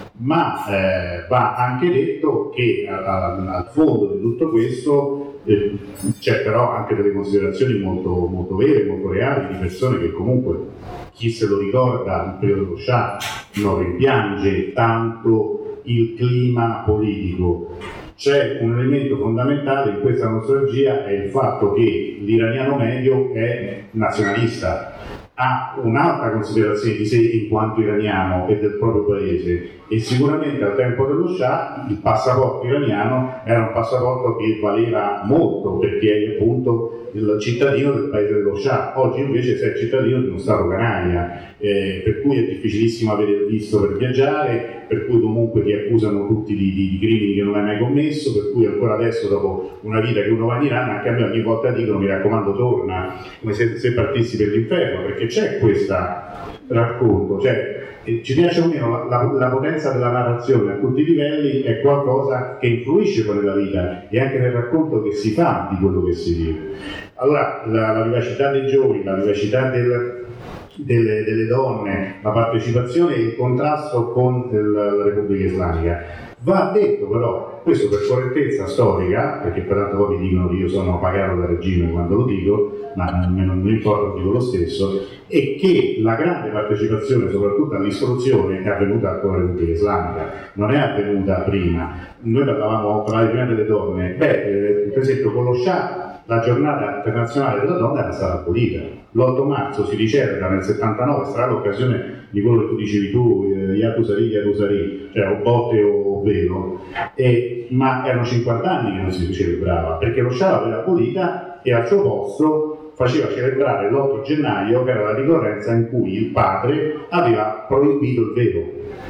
Ma eh, va anche detto che a, a, al fondo di tutto questo eh, c'è però anche delle considerazioni molto, molto vere, molto reali, di persone che comunque, chi se lo ricorda, il periodo dello Shah non rimpiange tanto il clima politico. C'è un elemento fondamentale in questa nostalgia, è il fatto che l'iraniano medio è nazionalista, ha un'alta considerazione di sé in quanto iraniano e del proprio paese, e sicuramente al tempo dello Shah il passaporto iraniano era un passaporto che valeva molto perché è appunto il cittadino del paese dello Shah. Oggi invece sei cittadino di uno stato canaglia, eh, per cui è difficilissimo avere il visto per viaggiare, per cui comunque ti accusano tutti di, di, di crimini che non hai mai commesso, per cui ancora adesso, dopo una vita che uno va in Iran, anche a me ogni volta dicono mi raccomando torna, come se, se partissi per l'inferno, perché c'è questo racconto, cioè ci piace o meno, la, la, la potenza della narrazione a tutti i livelli è qualcosa che influisce poi nella vita e anche nel racconto che si fa di quello che si vive. Allora la, la vivacità dei giovani, la vivacità del, delle, delle donne, la partecipazione e il contrasto con il, la Repubblica Islamica. Va detto però, questo per correttezza storica, perché per tanto poi mi dicono che io sono pagato dal regime quando lo dico, ma a me non mi importa, lo dico lo stesso, e che la grande partecipazione soprattutto all'istruzione è avvenuta con la Repubblica Islamica, non è avvenuta prima. Noi parlavamo prima delle donne, beh, eh, per esempio con lo Shah la giornata internazionale della donna era stata abolita. L'otto marzo si ricelebra nel settantanove, sarà l'occasione di quello che tu dicevi tu, eh, Yakusari, Yakusari, cioè o botte o velo, e, ma erano cinquanta anni che non si celebrava, perché lo Shah l'aveva abolita e al suo posto faceva celebrare l'otto gennaio, che era la ricorrenza in cui il padre aveva proibito il velo.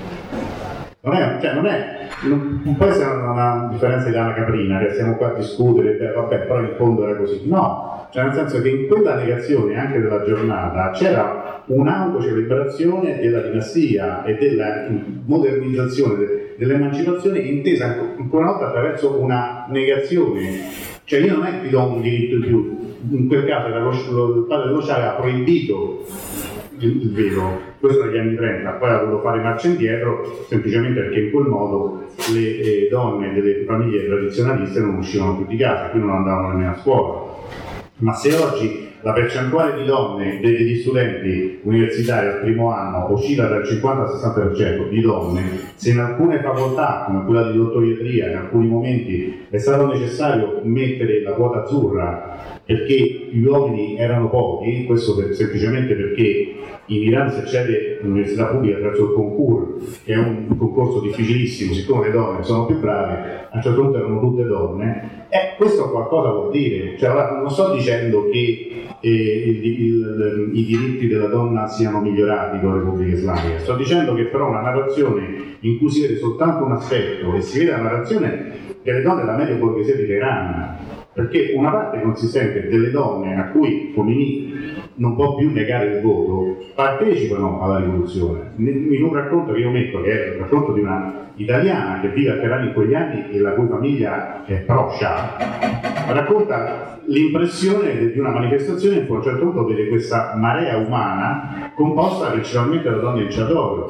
Non è, cioè non è, non, non può essere una, una differenza di Anna Caprina, che siamo qua a discutere, beh, vabbè, però in fondo era così. No, cioè nel senso che in quella negazione anche della giornata c'era un'autocelebrazione della dinastia e della modernizzazione, de, dell'emancipazione intesa ancora una volta attraverso una negazione. Cioè io non è che ti do un diritto in più, in quel caso era lo, lo, il padre dello Shah aveva proibito il, il vero, questo negli anni trenta, poi ha voluto fare marcia indietro semplicemente perché in quel modo le eh, donne delle famiglie tradizionaliste non uscivano più di casa, quindi non andavano nemmeno a scuola. Ma se oggi la percentuale di donne degli studenti universitari al primo anno oscilla dal cinquanta al sessanta per cento di donne, se in alcune facoltà, come quella di dottoriatria, in alcuni momenti è stato necessario mettere la quota azzurra perché gli uomini erano pochi, questo per, semplicemente perché in Iran si accede all'università pubblica attraverso il concours, che è un concorso difficilissimo, siccome le donne sono più brave, a un certo punto erano tutte donne, e eh, questo qualcosa vuol dire. Cioè, ora, non sto dicendo che eh, il, il, il, i diritti della donna siano migliorati con la Repubblica Islamica, sto dicendo che però una narrazione in cui si vede soltanto un aspetto e si vede la narrazione delle donne della media borghesia di Teheran, perché una parte consistente delle donne a cui Khomeini non può più negare il voto partecipano alla rivoluzione. In un racconto che io metto, che è il racconto di una italiana che vive a Teheran in quegli anni e la cui famiglia è pro-Shah, racconta l'impressione di una manifestazione in cui a un certo punto vede questa marea umana composta principalmente da donne in chador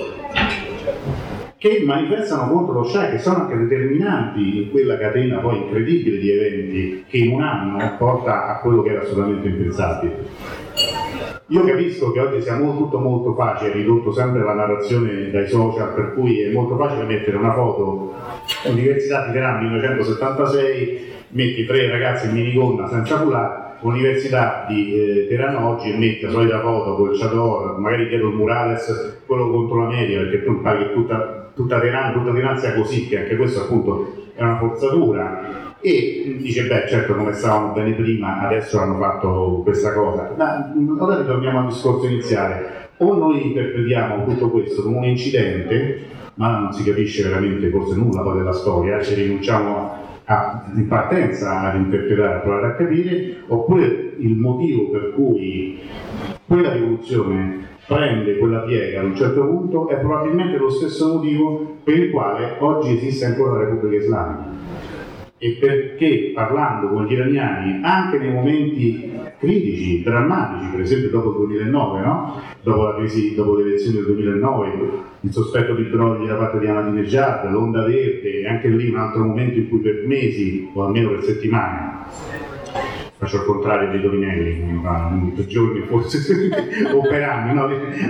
che manifestano contro lo Shah, che sono anche determinanti in quella catena poi incredibile di eventi che in un anno porta a quello che era assolutamente impensabile. Io capisco che oggi sia molto, tutto molto facile, ridotto sempre la narrazione dai social, per cui è molto facile mettere una foto Università di Teheran millenovecentosettantasei, metti tre ragazzi in minigonna senza foulard, Università di eh, Teheran oggi, e metti la solita foto con il chador, magari dietro il murales, quello contro la media, perché tu pare che tutta, tutta Teheran, tutta Teheran sia così, che anche questo appunto è una forzatura. E dice, beh, certo, come stavamo bene prima, adesso hanno fatto questa cosa. Ma ora ritorniamo al discorso iniziale. O noi interpretiamo tutto questo come un incidente, ma non si capisce veramente forse nulla poi della storia, ci rinunciamo a, in partenza ad interpretare, a provare a capire, oppure il motivo per cui quella rivoluzione prende quella piega ad un certo punto è probabilmente lo stesso motivo per il quale oggi esiste ancora la Repubblica Islamica. E perché parlando con gli iraniani, anche nei momenti critici, drammatici, per esempio dopo il duemilanove, no? dopo la crisi, dopo le elezioni del duemilanove, il sospetto di brogli da parte di Ahmadinejad, l'onda verde, e anche lì un altro momento in cui per mesi, o almeno per settimane, faccio il contrario dei Torinelli, per giorni forse, o per anni, no?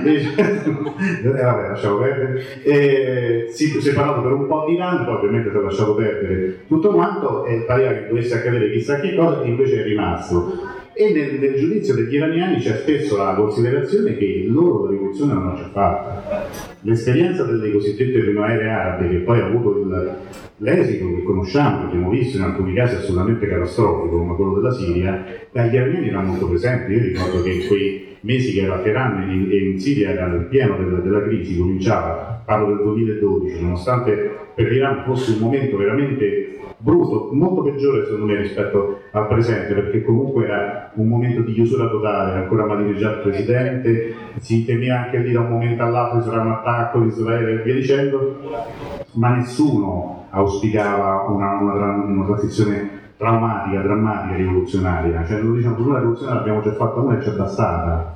eh, vabbè, lasciamo perdere. Eh, si, si è parlato per un po' di anni, poi ovviamente si è lasciato perdere tutto quanto, e pareva che dovesse accadere chissà che cosa, e invece è rimasto. E nel, nel giudizio degli iraniani c'è spesso la considerazione che loro la rivoluzione non c'è fatta. L'esperienza delle cosiddette primavere arabe, che poi ha avuto il, l'esito che conosciamo, che abbiamo visto in alcuni casi assolutamente catastrofico, come quello della Siria, dagli iraniani era molto presente. Io ricordo che in quei mesi che ero a Teheran e in Siria era nel pieno della, della crisi, cominciava, parlo del duemiladodici, nonostante per l'Iran fosse un momento veramente brutto, molto peggiore secondo me rispetto al presente, perché comunque era un momento di chiusura totale, era ancora Ahmadinejad presidente, si temeva anche lì da un momento all'altro ci sarà un attacco di Israele e via dicendo, ma nessuno auspicava una, una, una transizione traumatica, drammatica, rivoluzionaria. Cioè noi diciamo che una rivoluzione l'abbiamo già fatta una e c'è bastata.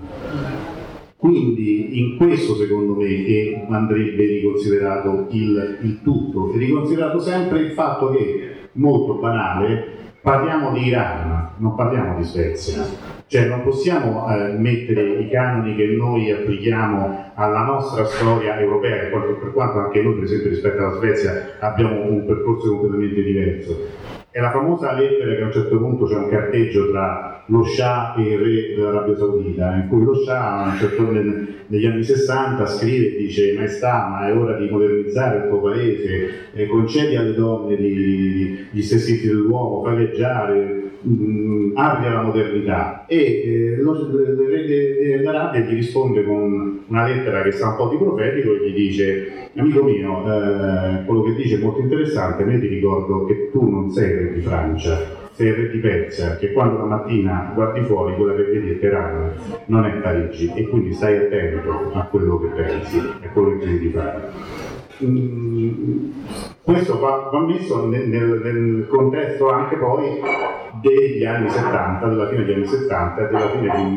Quindi in questo secondo me andrebbe riconsiderato il, il tutto, e riconsiderato sempre il fatto che, molto banale, parliamo di Iran, non parliamo di Svezia. Cioè non possiamo eh, mettere i canoni che noi applichiamo alla nostra storia europea, per quanto anche noi per esempio rispetto alla Svezia abbiamo un percorso completamente diverso. È la famosa lettera che a un certo punto c'è un carteggio tra lo Shah e il re dell'Arabia Saudita, in cui lo Shah a un certo punto negli anni sessanta scrive e dice: maestà, ma è ora di modernizzare il tuo paese, eh, concedi alle donne gli, gli stessi diritti dell'uomo, fai viaggiare, mh, apri alla modernità. E eh, lo, il re dell'Arabia gli risponde con una lettera che sa un po' di profetico e gli dice: amico mio, eh, quello che dice è molto interessante, ma io ti ricordo che tu non sei re di Francia, sei il re di Persia, che quando la mattina guardi fuori quella che vedi è Teheran, non è Parigi, e quindi stai attento a quello che pensi e a quello che devi fare. Mm, questo va, va messo nel, nel, nel contesto anche poi degli anni settanta, della fine degli anni settanta e della fine di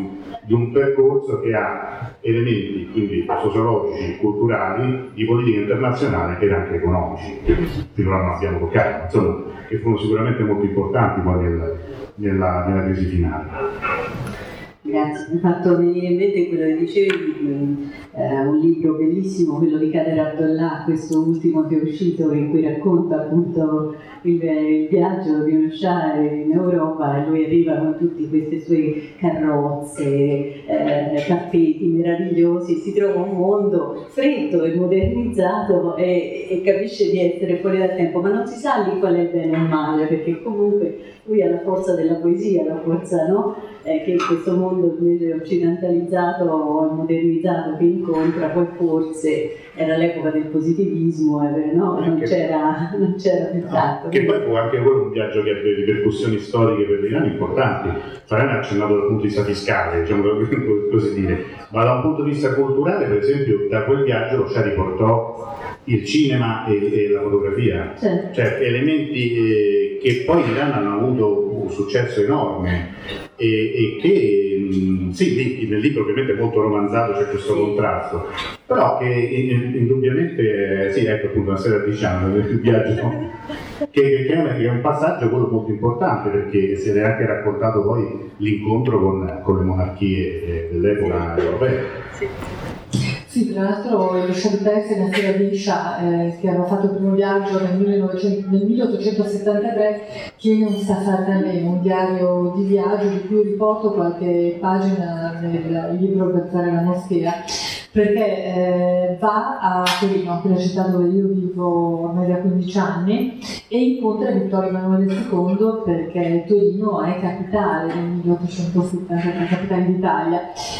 di un percorso che ha elementi quindi sociologici, culturali, di politica internazionale ed anche economici, che finora non abbiamo toccato, insomma, che furono sicuramente molto importanti poi nel, nella, nella crisi finale. Grazie, mi ha fatto venire in mente quello che dicevi, eh, un libro bellissimo, quello di Kader Abdollah, questo ultimo che è uscito, in cui racconta appunto il, il viaggio di uno scià in Europa, e lui arriva con tutte queste sue carrozze, eh, tappeti meravigliosi, si trova un mondo freddo e modernizzato e, e capisce di essere fuori dal tempo, ma non si sa lì qual è il bene e il male, perché comunque lui ha la forza della poesia, la forza, no? Eh, che questo mondo invece occidentalizzato o modernizzato che incontra, poi forse era l'epoca del positivismo, eh, no? non, c'era, non c'era più tanto. No, che poi fu anche quello un viaggio che ebbe ripercussioni storiche per l'Iran importanti. Farene ha accennato dal punto di vista fiscale, diciamo così dire, ma da un punto di vista culturale, per esempio, da quel viaggio lo Shah riportò il cinema e, e la fotografia, certo. Cioè elementi eh, che poi in Iran hanno avuto un successo enorme e, e che mh, sì, nel libro ovviamente molto romanzato c'è questo contrasto, però che in, indubbiamente eh, sì, ecco appunto una sera diciamo il viaggio che, che, è un, che è un passaggio quello molto importante, perché si è anche raccontato poi l'incontro con, con le monarchie dell'epoca europea. Sì. Sì, tra l'altro lo Shah di Persia e Nasir Shah, eh, che aveva fatto il primo viaggio nel, millenovecento, nel milleottocentosettantatré, tiene un Safarnameh, un diario di viaggio di cui riporto qualche pagina nel libro Per fare la moschea, perché eh, va a Torino, quella città dove io vivo ormai da quindici anni, e incontra Vittorio Emanuele secondo, perché Torino è capitale nel milleottocentosettantatré, capitale d'Italia.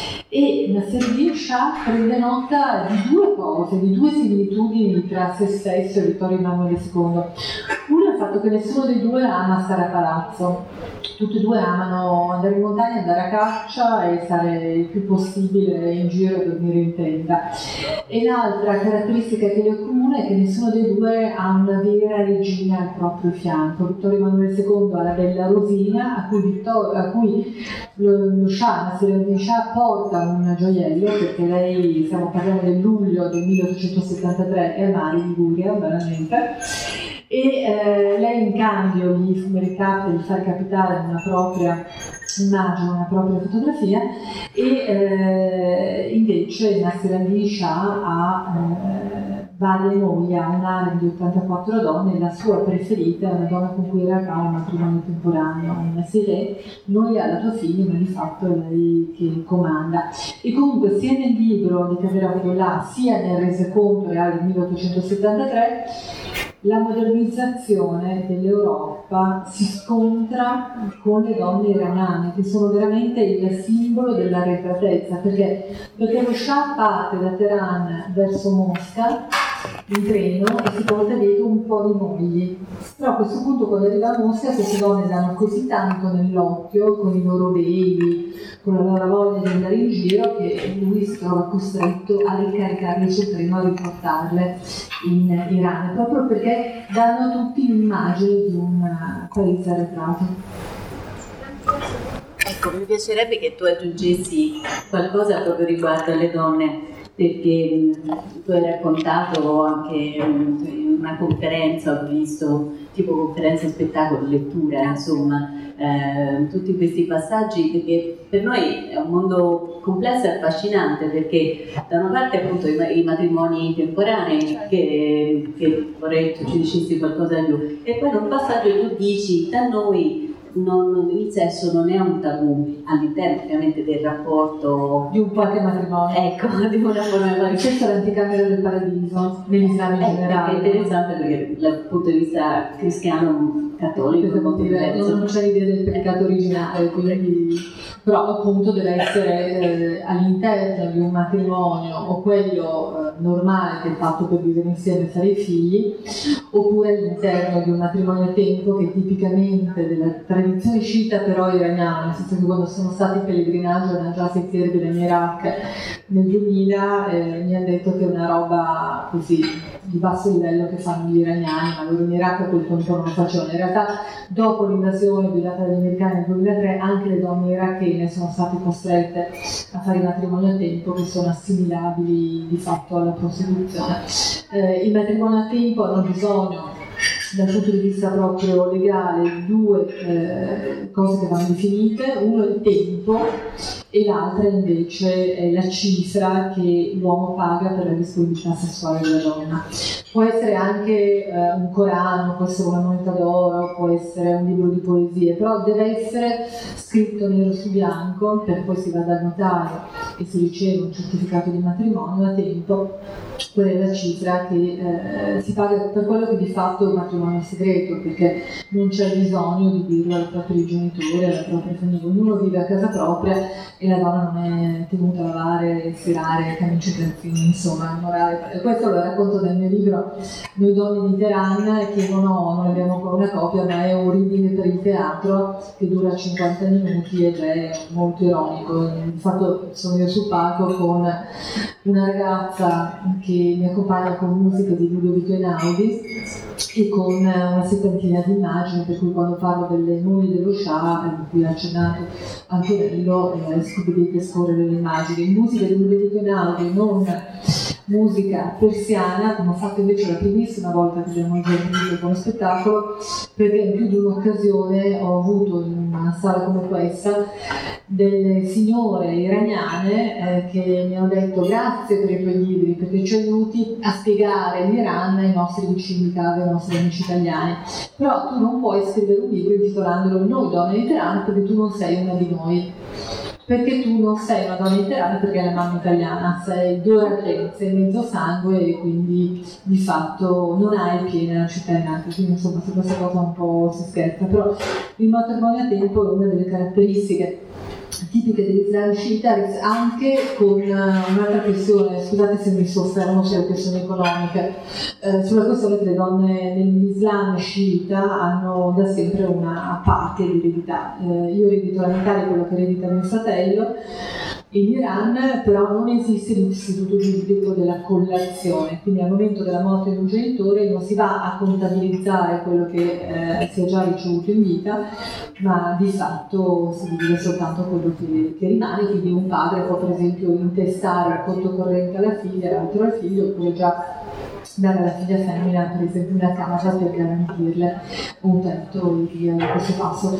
E Nasir Shah prende nota di due cose, di due similitudini tra se stesso e Vittorio Emanuele secondo. Uno è il fatto che nessuno dei due ama stare a palazzo, tutti e due amano andare in montagna, andare a caccia e stare il più possibile in giro e dormire in tenda. E l'altra caratteristica che li accomuna è che nessuno dei due ha una vera regina al proprio fianco. Vittorio Emanuele secondo ha la bella Rosina, a cui, Vittor- a cui lo, lo Shah, Nasir Shah, porta un gioiello, perché lei, stiamo parlando del luglio del milleottocentosettantatré, è a Mari, Liguria, veramente, e eh, lei in cambio gli ricapita di far capitare una propria immagine, una propria fotografia, e eh, invece Nasir Shah ha eh, varie mogli, ha un harem di ottantaquattro donne, e la sua preferita è una donna con cui in realtà ha un matrimonio temporaneo, una Sirè, non ha la tua figlia, ma di fatto è lei che comanda. E comunque sia nel libro di Kader Abdollah sia nel resoconto reale del milleottocentosettantatré la modernizzazione dell'Europa si scontra con le donne iraniane, che sono veramente il simbolo dell'arretratezza, perché, perché lo Shah parte da Teheran verso Mosca in treno e si porta dietro un po' di mogli, però a questo punto quando arriva a Mosca queste donne danno così tanto nell'occhio con i loro baby, con la loro voglia di andare in giro, che lui si trova costretto a ricaricarle sul treno, a riportarle in Iran, proprio perché danno a tutti l'immagine di un paese arretrato. Ecco, mi piacerebbe che tu aggiungessi qualcosa proprio riguardo alle donne, perché tu hai raccontato anche in una conferenza, ho visto tipo conferenza, spettacolo, lettura, insomma, eh, tutti questi passaggi, perché per noi è un mondo complesso e affascinante, perché da una parte appunto i, i matrimoni temporanei, che, che vorrei che tu ci dicessi qualcosa in più, e poi in un passaggio tu dici da noi Non, il sesso non è un tabù all'interno ovviamente del rapporto di un qualche matrimonio, ecco, di una forma di matrimonio. Questa è l'anticamera del paradiso nell'Islam in eh, generale. È interessante perché dal punto di vista cristiano cattolico è molto diverso, non c'è l'idea del peccato originale, quindi, però appunto deve essere eh, all'interno di un matrimonio o quello normale che è fatto per vivere insieme e fare figli, oppure all'interno di un matrimonio a tempo che è tipicamente della tradizione sciita però iraniana, nel senso che quando sono stati in pellegrinaggio a Najaf e Kirby in Iraq nel duemila eh, mi hanno detto che è una roba così di basso livello che fanno gli iraniani, ma loro in Iraq a quel punto non lo facevano. In realtà dopo l'invasione guidata dagli americani nel duemilatré anche le donne irachene sono state costrette a fare i matrimoni a tempo che sono assimilabili di fatto alla prostituzione. Eh, I matrimoni a tempo hanno bisogno dal punto di vista proprio legale di due eh, cose che vanno definite, uno è il tempo e l'altra invece è la cifra che l'uomo paga per la disponibilità sessuale della donna. Può essere anche eh, un Corano, può essere una moneta d'oro, può essere un libro di poesie, però deve essere scritto nero su bianco, perché poi si va dal notaio e si riceve un certificato di matrimonio a tempo. Quella è la cifra che eh, si paga per quello che di fatto è un matrimonio segreto, perché non c'è bisogno di dirlo ai propri genitori, alla propria famiglia, ognuno vive a casa propria e la donna non è tenuta a lavare, stirare, camicie e calzini, insomma, morale. E questo lo racconto nel mio libro Noi donne di Teheran, che non ho, non abbiamo ancora una copia, ma è un reading per il teatro che dura cinquanta minuti ed è molto ironico. Di fatto sono io sul palco con una ragazza che mi accompagna con musica di Ludovico Einaudi e con una settantina di immagini, per cui quando parlo delle nuvole dello Shah, in cui ha accennato Antonello, eh, scoprite scorrere le immagini. Musica di Ludovico Einaudi, non musica persiana, come ho fatto invece la primissima volta che abbiamo eseguito con lo spettacolo, perché in più di un'occasione ho avuto in una sala come questa delle signore iraniane eh, che mi hanno detto grazie per i tuoi libri, perché ci aiuti a spiegare l'Iran ai nostri vicini di casa, ai nostri amici italiani, però tu non puoi scrivere un libro intitolandolo Noi donne di Teheran perché tu non sei una di noi. Perché tu non sei una donna italiana perché è la mamma italiana, sei due sei mezzo sangue e quindi di fatto non hai il piede nella cittadinanza, quindi insomma su questa cosa un po' si scherza, però il matrimonio a tempo è una delle caratteristiche tipiche dell'Islam sciita, anche con un'altra questione, scusate se mi soffermo sulle questioni economiche, eh, sulla questione che le donne nell'Islam sciita hanno da sempre una parte di eredità. Eh, io eredito la metà di quello che eredita mio fratello. In Iran però non esiste l'istituto giuridico della collazione, quindi al momento della morte di un genitore non si va a contabilizzare quello che eh, si è già ricevuto in vita, ma di fatto si divide soltanto quello che, che rimane, quindi un padre può per esempio intestare il conto corrente alla figlia, l'altro al figlio, oppure già dare alla figlia femmina per esempio una casa per garantirle un tetto e via di questo passo.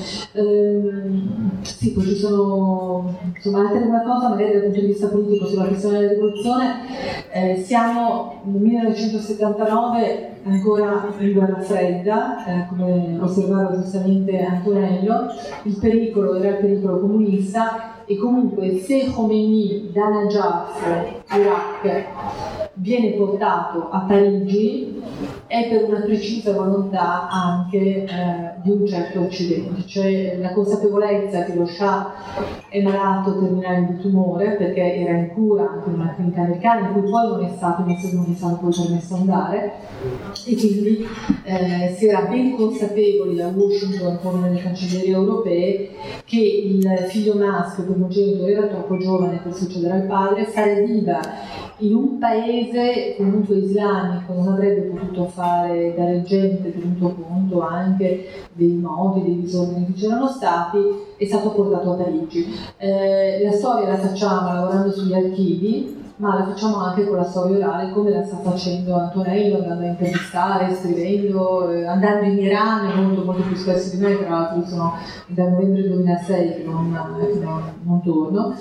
Ehm, sì, poi ci sono insomma altre una cosa magari dal punto di vista politico sulla questione della rivoluzione. Eh, siamo nel millenovecentosettantanove ancora in guerra fredda, eh, come osservava giustamente Antonello, il pericolo era il pericolo comunista e comunque se Khomeini da Najaf, Iraq, viene portato a Parigi è per una precisa volontà anche eh, di un certo Occidente, cioè la consapevolezza che lo Shah è malato terminale di tumore perché era in cura anche in una clinica americana in cui poi non è stato messo, non gli stato poi permesso andare e quindi eh, si era ben consapevoli a Washington come nelle cancellerie europee che il figlio maschio primogenito era troppo giovane per succedere al padre, fare viva in un paese comunque islamico non avrebbe potuto fare da reggente, tenuto conto anche dei modi, dei disordini che c'erano stati, è stato portato a Parigi. Eh, la storia la facciamo lavorando sugli archivi, ma la facciamo anche con la storia orale, come la sta facendo Antonello, andando a intervistare, scrivendo, eh, andando in Iran, molto, molto più spesso di me, tra l'altro io sono da novembre duemilasei che non, che non, non torno.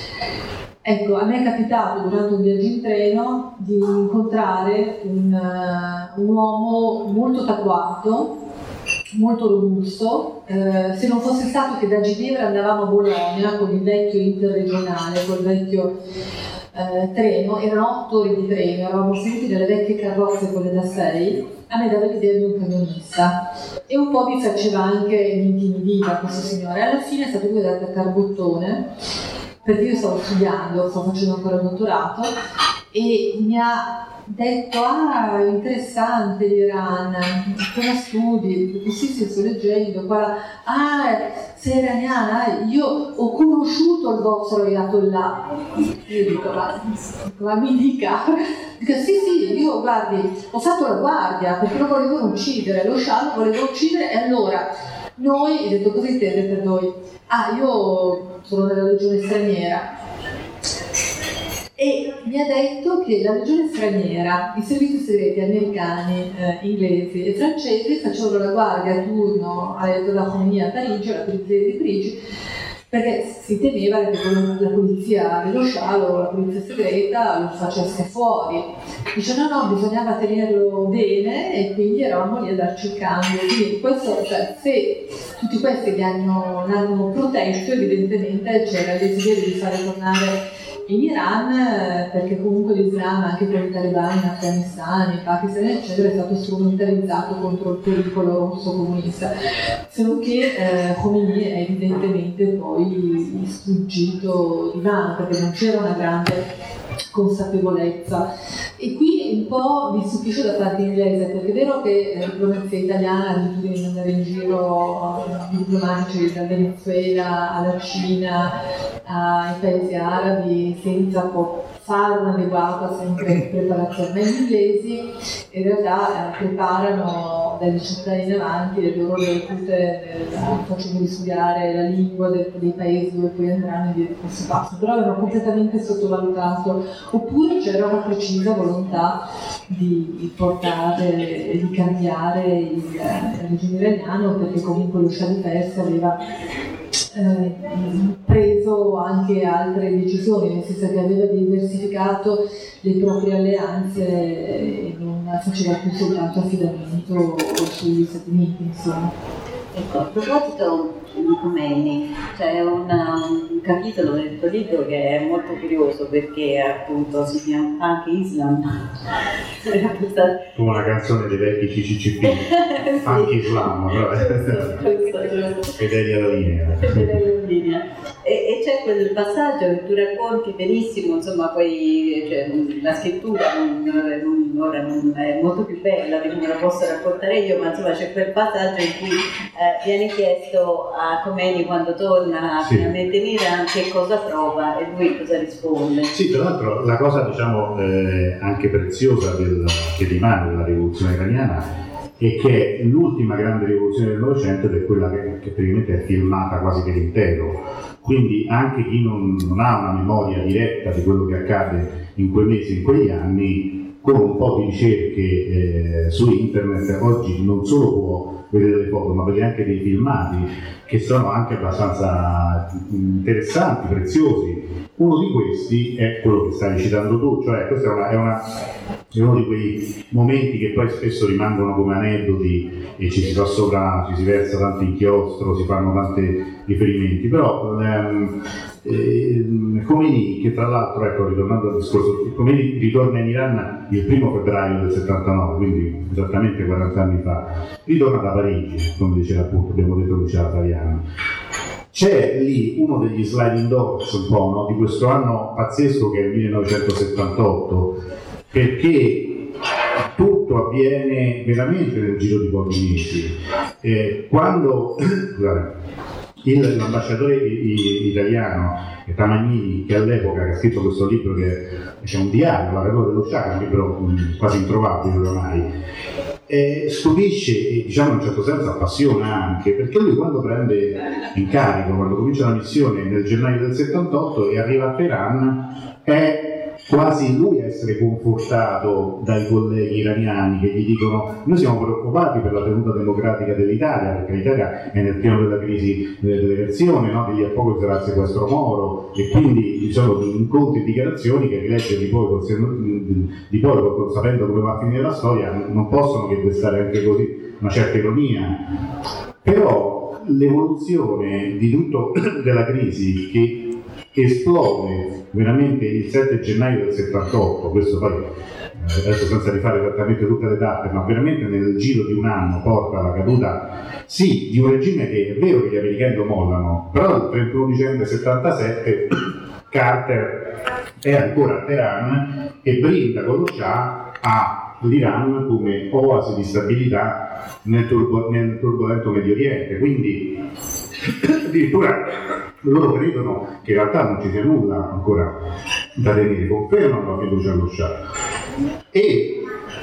Ecco, a me è capitato durante un viaggio in treno di incontrare un, uh, un uomo molto tatuato, molto robusto, eh, se non fosse stato che da Ginevra andavamo a Bologna con il vecchio interregionale, col vecchio eh, treno, erano otto ore di treno, eravamo seduti nelle vecchie carrozze, quelle da sei, a me dava l'idea di un camionista e un po' mi faceva anche, mi intimidiva questo signore. Alla fine è stato lui ad attaccare il bottone, perché io stavo studiando, stavo facendo ancora il dottorato e mi ha detto: ah, interessante l'Iran, cosa studi? Sì, sì, sto leggendo qua. Ah, sei iraniana? Io ho conosciuto il vostro Ayatollah. Io dico: ma, ma mi dica? Dico: sì, sì, io guardi, ho fatto la guardia perché lo volevano uccidere, lo Shah lo voleva uccidere, e allora noi, ho detto: cosa intende per noi? Ah, io sono della legione straniera. E mi ha detto che la legione straniera, i servizi segreti americani, eh, inglesi e francesi facevano la guardia a turno alla Khomeini a Parigi, alla polizia di Parigi, perché si temeva che la polizia dello Shah o la polizia segreta lo facesse fuori. Dice: no, no, bisognava tenerlo bene, e quindi eravamo lì a darci il cambio. Quindi questo, cioè, se tutti questi li hanno, l'hanno protetto, evidentemente c'era il desiderio di fare tornare in Iran, perché comunque l'Islam, anche con i talebani in Afghanistan, in Pakistan eccetera, è stato strumentalizzato contro il pericolo rosso comunista, solo che eh, Khomeini è evidentemente poi sfuggito di mano, perché non c'era una grande consapevolezza. E qui un po' mi stupisce da parte inglese, perché è vero che la diplomazia italiana ha l'abitudine di andare in giro uh, diplomatici dal Venezuela alla Cina ai paesi arabi senza fare un'adeguata sempre preparazione, ma gli inglesi in realtà eh, preparano dagli diciotto anni in avanti le loro reclute, facendo studiare la lingua del, dei paesi dove poi andranno e via di questo passo, però avevano completamente sottovalutato, oppure c'era una precisa volontà di, di portare e di cambiare il, il regime iraniano, perché comunque lo Shah di Persia aveva Eh, preso anche altre decisioni, nel senso che aveva diversificato le proprie alleanze e non faceva più soltanto affidamento sugli Stati Uniti, insomma. Ecco, a proposito di Khomeini, c'è una, un capitolo nel tuo libro che è molto curioso, perché appunto si chiama anche Islam. Come una canzone dei vecchi C C C P, sì. Anche Islam, però fedeli alla linea. linea. E, e c'è quel passaggio che tu racconti benissimo, insomma, poi cioè, la scrittura non, non, ora non è molto più bella, quindi non la posso raccontare io, ma insomma c'è quel passaggio in cui eh, viene chiesto a Khomeini, quando torna sì. finalmente in Iran, che cosa prova e lui cosa risponde. Sì, tra l'altro la cosa diciamo eh, anche preziosa del, che rimane della rivoluzione iraniana è che l'ultima grande rivoluzione del Novecento è quella che, che praticamente è filmata quasi per intero, quindi anche chi non, non ha una memoria diretta di quello che accade in quei mesi, in quegli anni, con un po' di ricerche eh, su internet oggi non solo può vedere le foto, ma vedere anche dei filmati che sono anche abbastanza interessanti, preziosi. Uno di questi è quello che stai citando tu, cioè questo è, una, è, una, è uno di quei momenti che poi spesso rimangono come aneddoti e ci si fa sopra, ci si versa tanto inchiostro, si fanno tanti riferimenti, però ehm, eh, Khomeini, che tra l'altro, ecco, ritornando al discorso, Khomeini ritorna in Iran il primo febbraio del settantanove, quindi esattamente quaranta anni fa, ritorna da Parigi, come diceva appunto, abbiamo detto che c'era Faviano. C'è lì uno degli sliding doors un po', no, di questo anno pazzesco che è il millenovecentosettantotto, perché tutto avviene veramente nel giro di pochi mesi. Eh, quando il, l'ambasciatore italiano Tamagnini, che all'epoca ha scritto questo libro che è un diario, La caduta dello Shah, un libro mh, quasi introvabile ormai, Eh, stupisce e diciamo in un certo senso appassiona anche, perché lui quando prende in carico, quando comincia la missione nel gennaio del settantotto e arriva a Teheran, è quasi lui a essere confortato dai colleghi iraniani che gli dicono: noi siamo preoccupati per la tenuta democratica dell'Italia, perché l'Italia è nel pieno della crisi dell'eversione, no? Di lì a poco sarà il sequestro Moro, e quindi ci sono incontri e dichiarazioni che rilegge di poi, di poi sapendo come va a finire la storia, non possono che destare anche così una certa ironia. Però l'evoluzione di tutto della crisi, che esplode veramente il sette gennaio del settantotto, questo poi adesso senza rifare esattamente tutte le tappe, ma veramente nel giro di un anno porta alla caduta sì di un regime che è vero che gli americani lo mollano, però il trentuno dicembre settantasette Carter è ancora a Teheran e brinda con lo Shah all'Iran come oasi di stabilità nel, turbo, nel turbolento Medio Oriente. Quindi addirittura loro credono che in realtà non ci sia nulla ancora da temere, confermano la fiducia allo Shah. E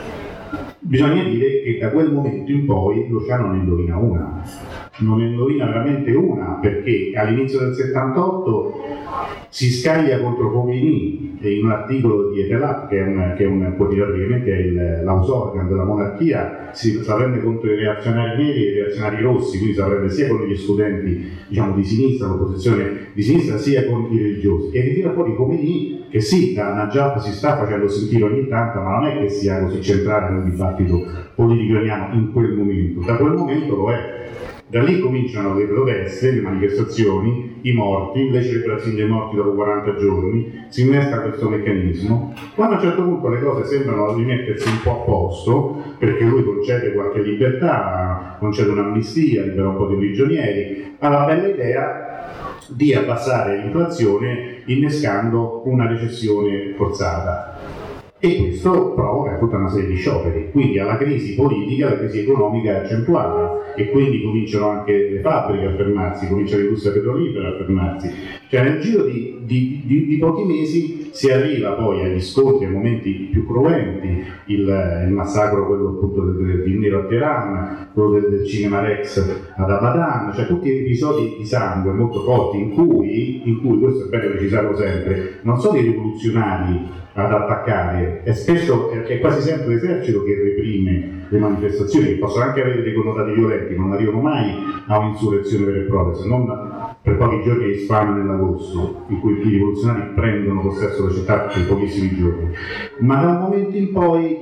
bisogna dire che da quel momento in poi lo Shah non ne indovina una, non ne indovina veramente una, perché all'inizio del settantotto si scaglia contro Khomeini in un articolo di Etelat, che è un, che è un quotidiano, praticamente è il, l'ausorgan della monarchia, si prende contro i reazionari neri e i reazionari rossi, quindi si prende sia con gli studenti, diciamo, di sinistra, l'opposizione di sinistra, sia con i religiosi, e ritira fuori Khomeini, che sì, da Najaf si sta facendo sentire ogni tanto, ma non è che sia così centrale nel dibattito politico iraniano in quel momento. Da quel momento lo è. Da lì cominciano le proteste, le manifestazioni, i morti, le celebrazioni dei morti dopo quaranta giorni, si innesta questo meccanismo. Quando a un certo punto le cose sembrano rimettersi un po' a posto, perché lui concede qualche libertà, concede un'amnistia, libera un po' di prigionieri, ha la bella idea di abbassare l'inflazione innescando una recessione forzata. E questo provoca tutta una serie di scioperi, quindi alla crisi politica, alla crisi economica è accentuata, e quindi cominciano anche le fabbriche a fermarsi, comincia l'industria petrolifera a fermarsi. Cioè nel giro di, di, di, di pochi mesi si arriva poi agli scontri, ai momenti più cruenti, il, il massacro, quello appunto del, del Nero a Teheran, quello del, del Cinema Rex ad Abadan, cioè tutti episodi di sangue molto forti in cui, in cui, questo è bene precisarlo sempre, non sono i rivoluzionari ad attaccare, e spesso è quasi sempre l'esercito che reprime le manifestazioni, che possono anche avere dei connotati violenti, non arrivano mai a un'insurrezione vera e propria, se non per pochi giorni di Isfahan nell'agosto, in cui i rivoluzionari prendono possesso della città per pochissimi giorni. Ma da un momento in poi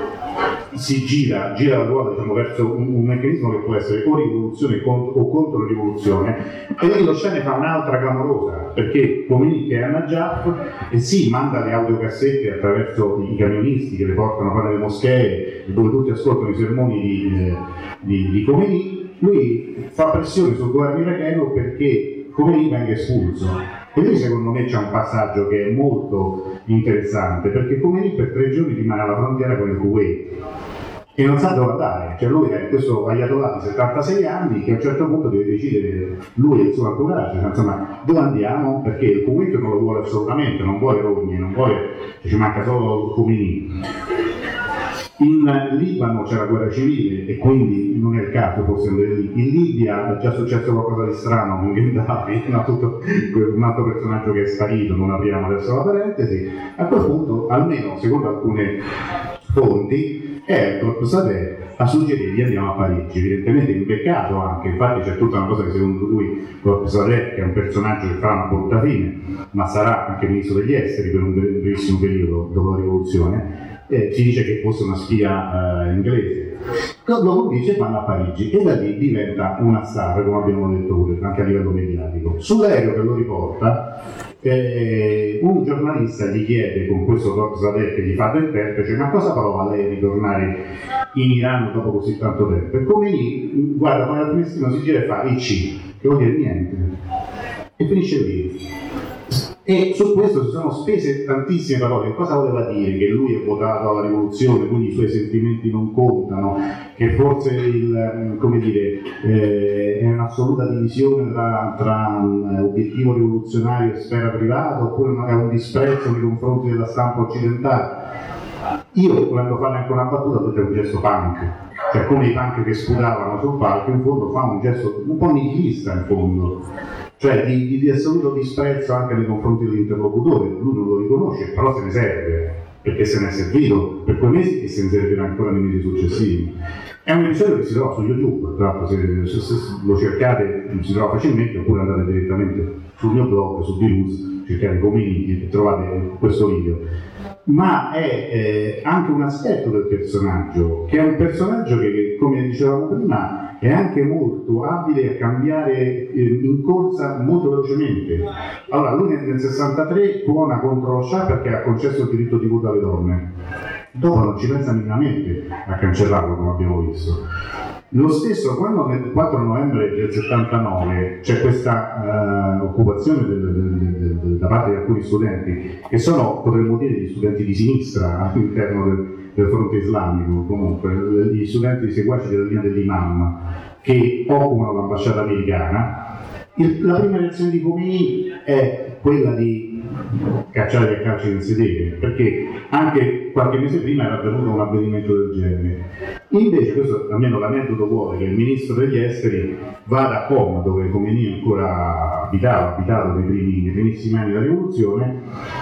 si gira, gira la ruota, diciamo, verso un, un meccanismo che può essere o rivoluzione contro, o contro-rivoluzione, e lì lo Shah ne fa un'altra clamorosa, perché Khomeini, che è a Najaf, e sì, manda le audiocassette attraverso i camionisti che le portano poi nelle moschee, dove tutti ascoltano i sermoni di, eh, di, di Khomeini. Lui fa pressione sul governo iracheno perché Khomeini venga espulso. E lì secondo me c'è un passaggio che è molto interessante, perché Khomeini per tre giorni rimane alla frontiera con il Kuwait e non sa dove andare, cioè lui è questo ayatollah di settantasei anni che a un certo punto deve decidere, lui e il suo entourage, cioè, insomma, dove andiamo, perché il Kuwait non lo vuole assolutamente, non vuole Rogni, non vuole, ci manca solo Khomeini. In Libano c'è la guerra civile e quindi non è il caso forse andare lì. In Libia è già successo qualcosa di strano con Gheddafi, no, tutto un altro personaggio che è sparito, non apriamo adesso la parentesi. A quel punto, almeno secondo alcune fonti, Erdogan Sadeh a suggerirgli andiamo a Parigi, evidentemente impeccato anche, infatti c'è tutta una cosa che secondo lui Sadeh, che è un personaggio che farà una brutta fine, ma sarà anche ministro degli esteri per un brevissimo periodo dopo la rivoluzione. Eh, si dice che fosse una spia eh, inglese. Lo convince e vanno a Parigi e da lì diventa una star, come abbiamo detto pure, anche a livello mediatico. Sull'aereo che lo riporta, eh, un giornalista gli chiede, con questo Zadeh che gli fa da interprete, ma cosa prova lei a ritornare in Iran dopo così tanto tempo? E come lì, guarda, poi al finestrino si gira e fa I C, che vuol dire niente, e finisce lì. E su questo si sono spese tantissime parole. Cosa voleva dire? Che lui è votato alla rivoluzione, quindi i suoi sentimenti non contano, che forse il, come dire, eh, è un'assoluta divisione tra, tra um, obiettivo rivoluzionario e sfera privata, oppure è un disprezzo nei confronti della stampa occidentale. Io, volendo fare anche una battuta, ho detto è un gesto punk, cioè come i punk che sputavano sul palco, in fondo fa un gesto un po' nihilista in fondo, cioè di, di, di assoluto disprezzo anche nei confronti dell'interlocutore. Lui non lo riconosce, però se ne serve, perché se ne è servito per quei mesi e se ne servirà ancora nei mesi successivi. È un episodio che si trova su YouTube, tra l'altro se, se, se lo cercate si trova facilmente, oppure andate direttamente sul mio blog, su D-News, cercate Khomeini e trovate questo video. Ma è eh, anche un aspetto del personaggio, che è un personaggio che, che come dicevamo prima, è anche molto abile a cambiare eh, in corsa molto velocemente. Allora, lui nel, nel sessantatré tuona contro lo Shah perché ha concesso il diritto di voto alle donne. dopo non ci pensa minimamente a cancellarlo, come abbiamo visto. Lo stesso, quando nel quattro novembre del settantanove c'è questa uh, occupazione del, del, del, del, da parte di alcuni studenti, che sono, potremmo dire, gli studenti di sinistra all'interno del, del fronte islamico, comunque, gli studenti seguaci della linea dell'imam, che occupano l'ambasciata americana, il, la prima reazione di Khomeini è quella di cacciare a calci nel sedere, perché anche qualche mese prima era avvenuto un avvenimento del genere. Invece, questo almeno l'aneddoto vuole che il ministro degli esteri vada a Qom, dove Khomeini ancora abitava, abitato nei, primi, nei primissimi anni della rivoluzione,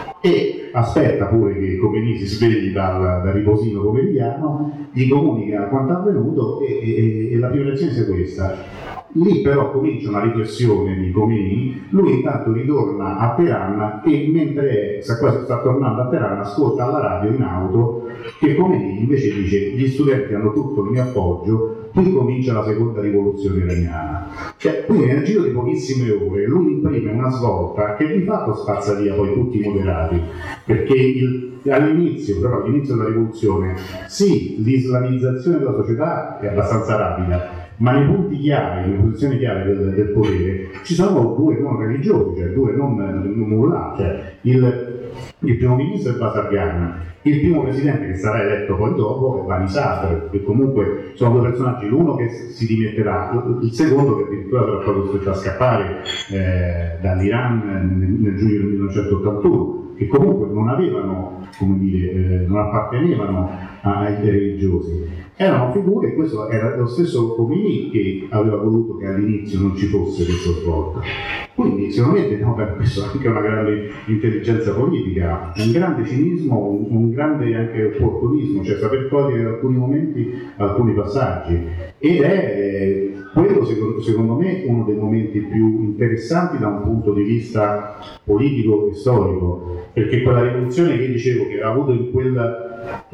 e aspetta pure che Khomeini si svegli dal, dal riposino pomeridiano, gli comunica quanto è avvenuto e, e, e la prima reazione sia questa. Lì però comincia una riflessione di Khomeini, lui intanto ritorna a Teheran e mentre sta, quasi sta tornando a Teheran ascolta alla radio in auto che Khomeini invece dice: gli studenti hanno tutto il mio appoggio, qui comincia la seconda rivoluzione iraniana. Cioè, quindi nel giro di pochissime ore lui imprime una svolta che di fatto spazza via poi tutti i moderati, perché il, all'inizio, però all'inizio della rivoluzione, sì, l'islamizzazione della società è abbastanza rapida, ma nei punti chiave, nelle posizioni chiave del, del potere, ci sono due non religiosi, cioè due non, non mullah, cioè il, il primo ministro è Bazargan, il primo presidente che sarà eletto poi dopo è Bani Sadr, che comunque sono due personaggi, l'uno che si dimetterà, il secondo che addirittura sarà poi costretto a scappare eh, dall'Iran nel, nel giugno del millenovecentottantuno, che comunque non avevano, come dire, eh, non appartenevano ai religiosi. Erano figure, questo era lo stesso Khomeini che aveva voluto che all'inizio non ci fosse questa svolta. Quindi secondo me vediamo per questo anche una grande intelligenza politica, un grande cinismo, un, un grande anche opportunismo, cioè saper cogliere in alcuni momenti alcuni passaggi. Ed è quello secondo, secondo me uno dei momenti più interessanti da un punto di vista politico e storico, perché quella rivoluzione che dicevo che ha avuto in quella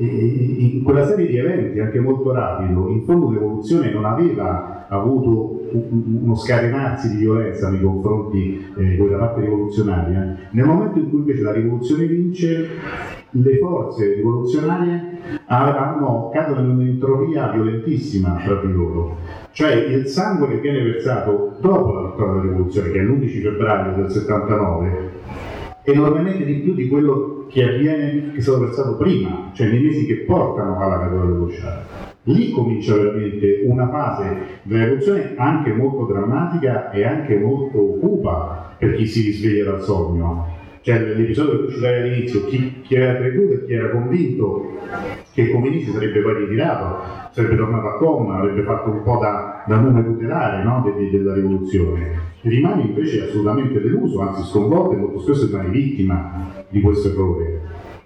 in quella serie di eventi anche molto rapido, in fondo l'evoluzione non aveva avuto uno scatenarsi di violenza nei confronti eh, della parte rivoluzionaria. Nel momento in cui invece la rivoluzione vince, le forze rivoluzionarie hanno, cadono in un'entropia violentissima tra di loro, cioè il sangue che viene versato dopo la vittoria della rivoluzione, che è l'undici febbraio del settantanove, è enormemente di più di quello che avviene, che è stato versato prima, cioè nei mesi che portano alla caduta dello Shah. Lì comincia veramente una fase della rivoluzione anche molto drammatica e anche molto cupa per chi si risveglia dal sogno. Cioè l'episodio che tu citavi all'inizio, chi, chi era creduto e chi era convinto che Khomeini si sarebbe poi ritirato, sarebbe tornato a Qom, avrebbe fatto un po' da, da nome tutelare, no, de, de, della rivoluzione, rimane invece assolutamente deluso, anzi sconvolto e molto spesso rimane vittima di questo errore.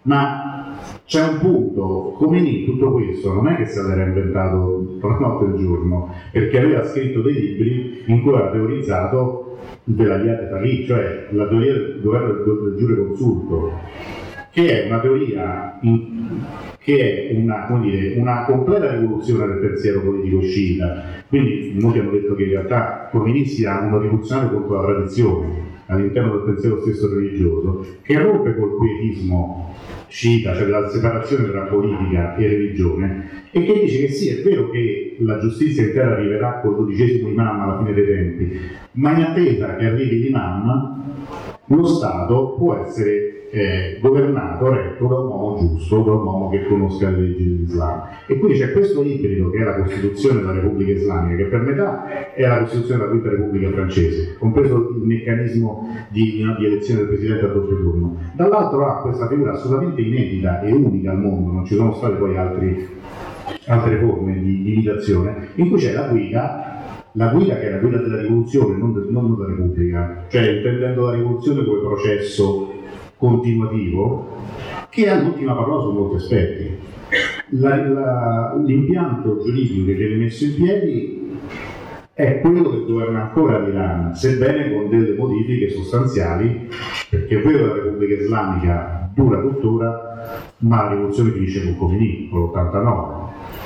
Ma c'è un punto, Khomeini tutto questo non è che se l'era inventato tra la notte e il giorno, perché aveva scritto dei libri in cui aveva teorizzato della Liate Taghi, cioè la teoria del governo del giureconsulto, che è una teoria in, che è una, come dire, una completa rivoluzione del pensiero politico sciita. Quindi molti hanno detto che in realtà Khomeini sia una rivoluzione contro la tradizione all'interno del pensiero stesso religioso, che rompe col quietismo sciita, cioè la separazione tra politica e religione, e che dice che sì, è vero che la giustizia intera arriverà col dodicesimo imam alla fine dei tempi, ma in attesa che arrivi l'imam, lo Stato può essere eh, governato, retto da un uomo giusto, da un uomo che conosca le leggi dell'Islam. E quindi c'è questo ibrido che è la Costituzione della Repubblica Islamica, che per metà è la Costituzione della Quinta Repubblica francese, compreso il meccanismo di, no, di elezione del Presidente a doppio turno. Dall'altro ha questa figura assolutamente inedita e unica al mondo, non ci sono state poi altri, altre forme di, di imitazione, in cui c'è la guida, la guida che è la guida della rivoluzione, non, de, non della Repubblica, cioè intendendo la rivoluzione come processo continuativo, che ha l'ultima parola su molti aspetti. La, la, l'impianto giuridico che viene messo in piedi è quello che governa ancora l'Iran, sebbene con delle modifiche sostanziali, perché è vero che la Repubblica Islamica dura tuttora, ma la rivoluzione finisce con Khomeini, con l'ottantanove.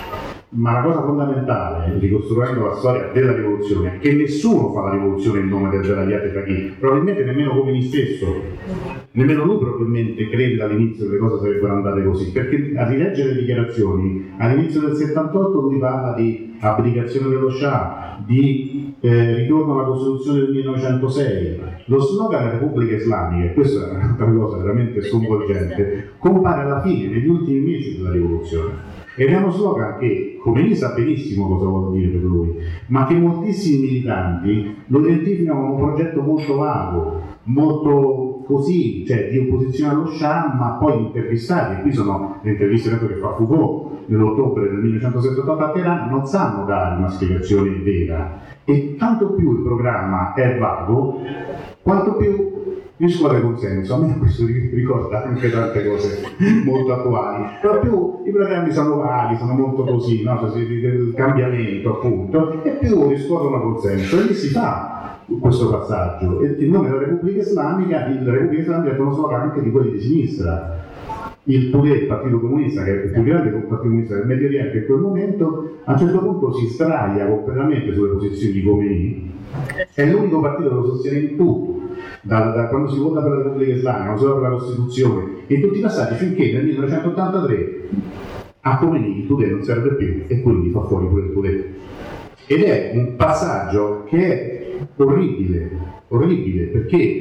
ma la cosa fondamentale, ricostruendo la storia della rivoluzione, è che nessuno fa la rivoluzione in nome del Velayat Faqih, probabilmente nemmeno Khomeini stesso, nemmeno lui probabilmente crede all'inizio che le cose sarebbero andate così, perché a rileggere le dichiarazioni, all'inizio del settantotto lui parla di abdicazione dello Shah, di eh, ritorno alla Costituzione del millenovecentosei, lo slogan Repubblica Islamica, e questa è un'altra cosa veramente sconvolgente, compare alla fine, negli ultimi mesi della rivoluzione. Ed è uno slogan che Khomeini sa benissimo cosa vuol dire per lui, ma che moltissimi militanti lo identificano come un progetto molto vago, molto così, cioè di opposizione allo Shah, ma poi intervistati, e qui sono le interviste che fa Foucault nell'ottobre del millenovecentosettantotto a Teheran, non sanno dare una spiegazione vera. E tanto più il programma è vago, quanto più riscuote consenso. A me questo ricorda anche tante cose molto attuali, però più i programmi sono vaghi, sono molto così, no? Cioè, il cambiamento appunto, e più riscuotono consenso, e lì si fa questo passaggio. E il nome della Repubblica Islamica, la Repubblica Islamica è uno slogan anche di quelli di sinistra. Il P U D E, il Partito Comunista, che è il più grande Partito Comunista del Medio Oriente in quel momento, a un certo punto si sdraia completamente sulle posizioni di Khomeini, è l'unico partito che lo sostiene in tutto. Da, da quando si vota per la Repubblica Islamica, quando si vota per la Costituzione, in tutti i passaggi, finché nel millenovecentottantatré a Khomeini il P U D E non serve più e quindi fa fuori pure il P U D E. Ed è un passaggio che è orribile, orribile, perché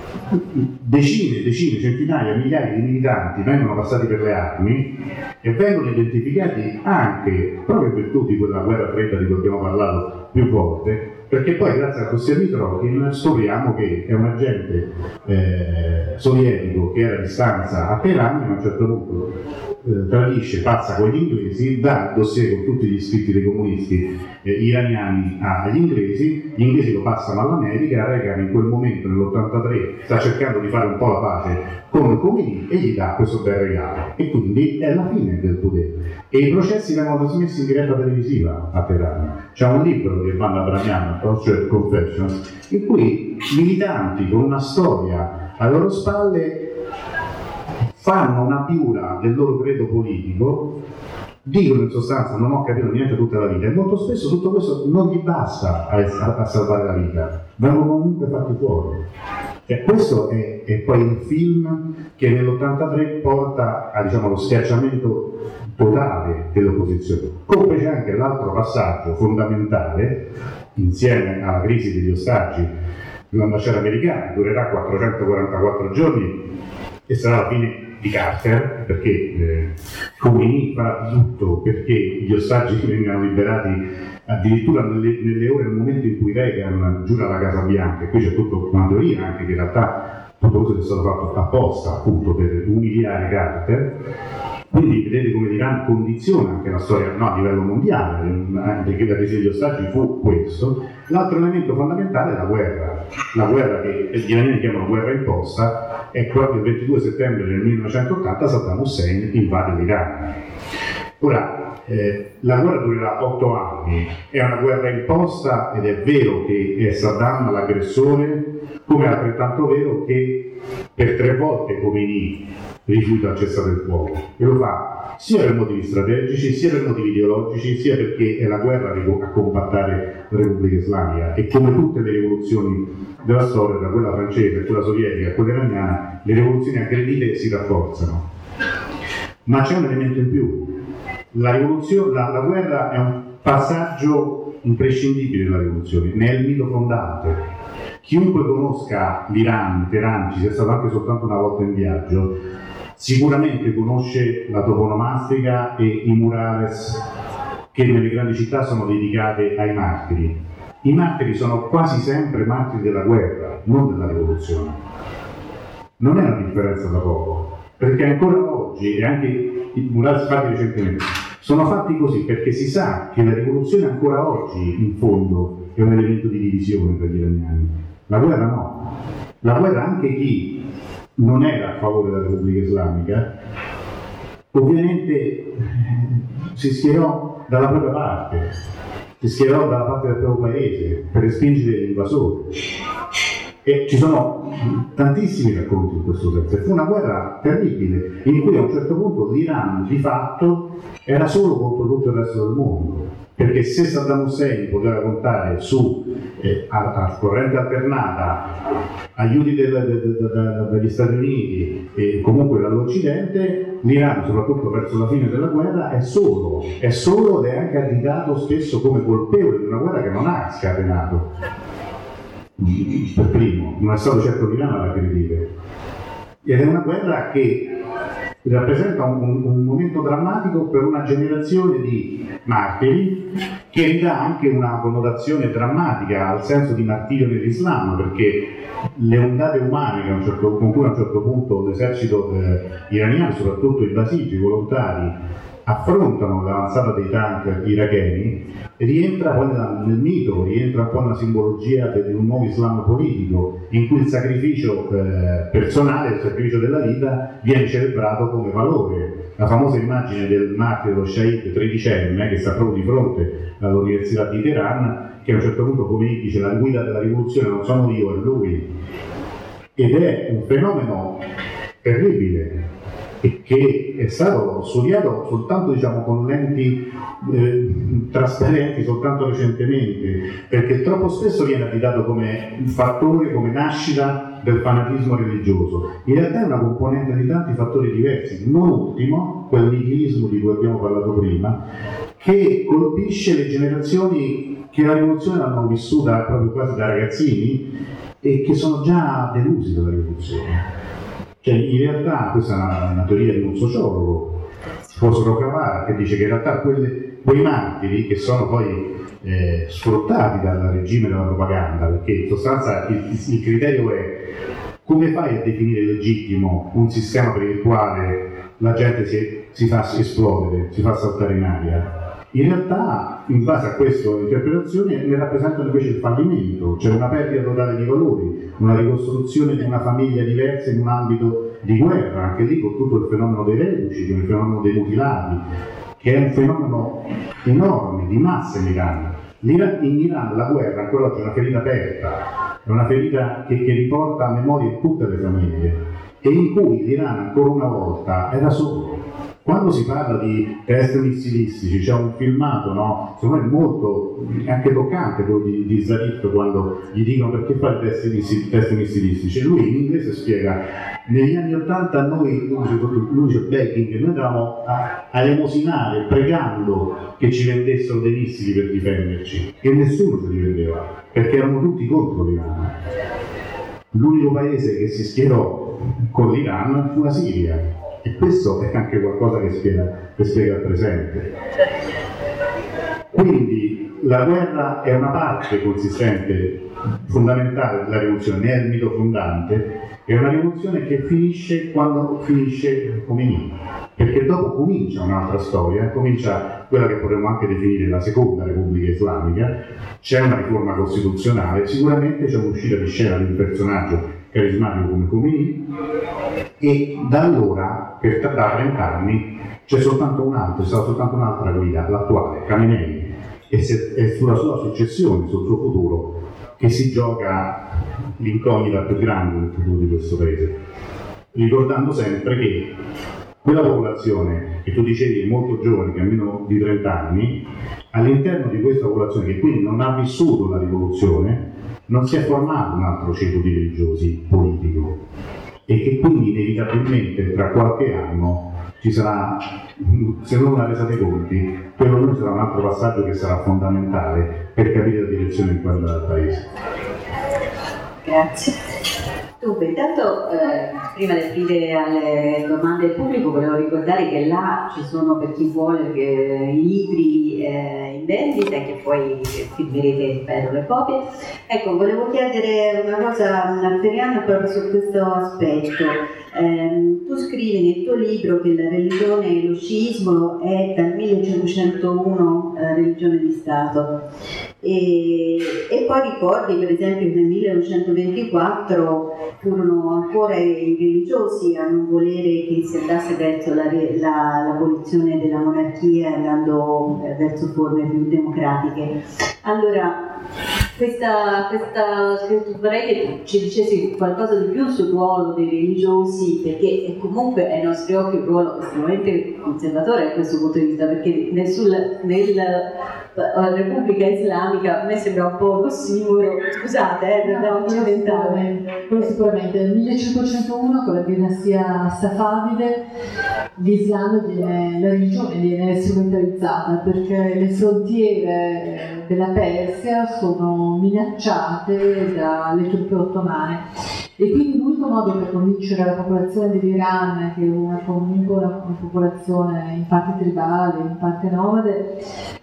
decine, decine, centinaia, migliaia di militanti vengono passati per le armi e vengono identificati anche proprio in virtù di quella guerra fredda di cui abbiamo parlato più volte, perché poi grazie a Kossir Mitrokhin scopriamo che è un agente eh, sovietico che era a distanza a Teheran e a un certo punto eh, tradisce, passa con gli inglesi, dà il dossier con tutti gli iscritti dei comunisti eh, iraniani agli inglesi, gli inglesi lo passano all'America, Reagan in quel momento nell'ottantatré sta cercando di fare un po' la pace con Khomeini e gli dà questo bel regalo, e quindi è la fine del potere. E i processi vengono trasmessi in diretta televisiva a Teheran. C'è un libro di Banda Bramiano, Torture Confessions, in cui militanti con una storia alle loro spalle fanno una piura del loro credo politico, dicono in sostanza non ho capito niente tutta la vita, e molto spesso tutto questo non gli basta a, a, a salvare la vita, vengono comunque fatti fuori. E questo è, è poi il film che nell'ottantatré porta a, diciamo, allo schiacciamento totale dell'opposizione. Come c'è anche l'altro passaggio fondamentale, insieme alla crisi degli ostaggi dell'ambasciata americana, durerà quattrocentoquarantaquattro giorni e sarà la fine di Carter, perché eh, Khomeini farà tutto perché gli ostaggi vengano liberati addirittura nelle, nelle ore, nel momento in cui Reagan giura la Casa Bianca. E qui c'è tutta una teoria anche che in realtà tutto questo è stato fatto apposta appunto per umiliare Carter. Quindi vedete come l'Iran condiziona anche la storia, no, a livello mondiale, perché la crisi degli ostaggi fu questo. L'altro elemento fondamentale è la guerra, la guerra che gli iraniani chiamano guerra imposta, è proprio il ventidue settembre del millenovecentottanta Saddam Hussein invade l'Iran. Ora, eh, la guerra durerà otto anni, è una guerra imposta ed è vero che è Saddam l'aggressore, come è altrettanto vero che per tre volte Khomeini rifiuta il cessate il fuoco, e lo fa sia per motivi strategici, sia per motivi ideologici, sia perché è la guerra a compattare la Repubblica Islamica, e come tutte le rivoluzioni della storia, da quella francese a quella sovietica a quella iraniana, le rivoluzioni aggredite si rafforzano. Ma c'è un elemento in più: la, rivoluzione, la, la guerra è un passaggio imprescindibile della rivoluzione, ne è il mito fondante. Chiunque conosca l'Iran, Teheran, ci sia stato anche soltanto una volta in viaggio, sicuramente conosce la toponomastica e i murales che nelle grandi città sono dedicate ai martiri. I martiri sono quasi sempre martiri della guerra, non della rivoluzione. Non è una differenza da poco, perché ancora oggi, e anche i murales fatti recentemente, sono fatti così perché si sa che la rivoluzione ancora oggi, in fondo, è un elemento di divisione tra gli iraniani. La guerra no. La guerra, anche chi non era a favore della Repubblica Islamica, ovviamente si schierò dalla propria parte, si schierò dalla parte del proprio paese per respingere l'invasore. E ci sono tantissimi racconti in questo senso. Fu una guerra terribile in cui a un certo punto l'Iran di fatto era solo contro tutto il resto del mondo, perché se Saddam Hussein poteva contare su eh, a, a corrente alternata aiuti del, de, de, de, dagli Stati Uniti e comunque dall'Occidente, l'Iran, soprattutto verso la fine della guerra, è solo, è solo ed è anche additato spesso come colpevole di una guerra che non ha scatenato. Per primo, non è stato certo l'Iran ad aggredire. Ed è una guerra che rappresenta un, un, un momento drammatico per una generazione di martiri, che ridà anche una connotazione drammatica al senso di martirio nell'Islam, perché le ondate umane che a un certo, con cui a un certo punto l'esercito eh, iraniano, soprattutto i basigi, i volontari, affrontano l'avanzata dei tank iracheni, rientra poi nel mito, rientra un po' nella simbologia di un nuovo Islam politico, in cui il sacrificio eh, personale, il sacrificio della vita viene celebrato come valore. La famosa immagine del martire, dello Shahid tredicenne, che sta proprio di fronte all'Università di Teheran, che a un certo punto, come dice, la guida della rivoluzione non sono io, è lui. Ed è un fenomeno terribile, e che è stato studiato soltanto, diciamo, con lenti eh, trasparenti soltanto recentemente, perché troppo spesso viene additato come un fattore, come nascita del fanatismo religioso. In realtà è una componente di tanti fattori diversi, non ultimo quel nichilismo di cui abbiamo parlato prima, che colpisce le generazioni che la rivoluzione l'hanno vissuta proprio quasi da ragazzini e che sono già delusi dalla rivoluzione. Cioè, in realtà, questa è una, una teoria di un sociologo, Fosro Cavara, che dice che in realtà quelle, quei martiri che sono poi eh, sfruttati dal regime della propaganda, perché in sostanza il, il criterio è: come fai a definire legittimo un sistema per il quale la gente si, si fa esplodere, si fa saltare in aria? In realtà, in base a questa interpretazione, ne rappresentano invece il fallimento, cioè una perdita totale di valori, una ricostruzione di una famiglia diversa in un ambito di guerra, anche lì con tutto il fenomeno dei reduci, con il fenomeno dei mutilati, che è un fenomeno enorme, di massa in Iran. In Iran la guerra ancora oggi è una ferita aperta, è una ferita che, che riporta a memoria tutte le famiglie, e in cui l'Iran ancora una volta era solo. Quando si parla di test missilistici, c'è un filmato, no? Secondo me molto, anche toccante, quello di, di Zarif, quando gli dicono perché fare test, test missilistici. Lui in inglese spiega: negli anni ottanta noi, lui dice begging, noi andavamo a, a elemosinare, pregando che ci vendessero dei missili per difenderci, e nessuno ce li vendeva, perché erano tutti contro l'Iran. L'unico paese che si schierò con l'Iran fu la Siria. E questo è anche qualcosa che spiega, che spiega il presente. Quindi la guerra è una parte consistente, fondamentale della rivoluzione, ne è il mito fondante. È una rivoluzione che finisce quando finisce Khomeini, perché dopo comincia un'altra storia, comincia quella che potremmo anche definire la seconda Repubblica Islamica. C'è una riforma costituzionale, sicuramente c'è un'uscita di scena di un personaggio carismatico come Khomeini, e da allora, per da trent'anni, c'è soltanto un altro, c'è stata soltanto un'altra guida, l'attuale, Khamenei, e, se, e sulla sua successione, sul suo futuro, che si gioca l'incognita più grande nel futuro di questo paese, ricordando sempre che quella popolazione che tu dicevi è molto giovane, che ha meno di trent'anni, all'interno di questa popolazione che quindi non ha vissuto la rivoluzione, non si è formato un altro ceto di religiosi politico, e che quindi inevitabilmente tra qualche anno ci sarà, se non una resa dei conti, quello sarà un altro passaggio che sarà fondamentale per capire la direzione in cui andrà il paese. Grazie. Dunque, intanto eh, prima di aprire alle domande del pubblico volevo ricordare che là ci sono, per chi vuole, eh, i libri eh, in vendita, e che poi firmerete, spero, le copie. Ecco, volevo chiedere una cosa a Feriano proprio su questo aspetto. Eh, tu scrivi nel tuo libro che la religione e lo sciismo è dal millecinquecentouno eh, religione di Stato. E, e poi ricordi per esempio che nel millenovecentoventiquattro furono ancora i religiosi a non volere che si andasse verso la, la, l'abolizione della monarchia, andando verso forme più democratiche. Allora, questa, questa, vorrei che ci dicessi qualcosa di più sul ruolo dei religiosi, perché è comunque ai nostri occhi un ruolo estremamente conservatore da questo punto di vista, perché nel, sul, nella Repubblica Islamica a me sembra un po' un ossimoro, scusate, eh, no, occidentale. Quello sicuramente. Nel millecinquecentouno, con la dinastia Safavide, l'Islam viene, la religione viene strumentalizzata perché le frontiere della Persia sono minacciate dalle truppe ottomane e quindi l'unico modo per convincere la popolazione dell'Iran, che è una, comunque una, una popolazione in parte tribale, in parte nomade,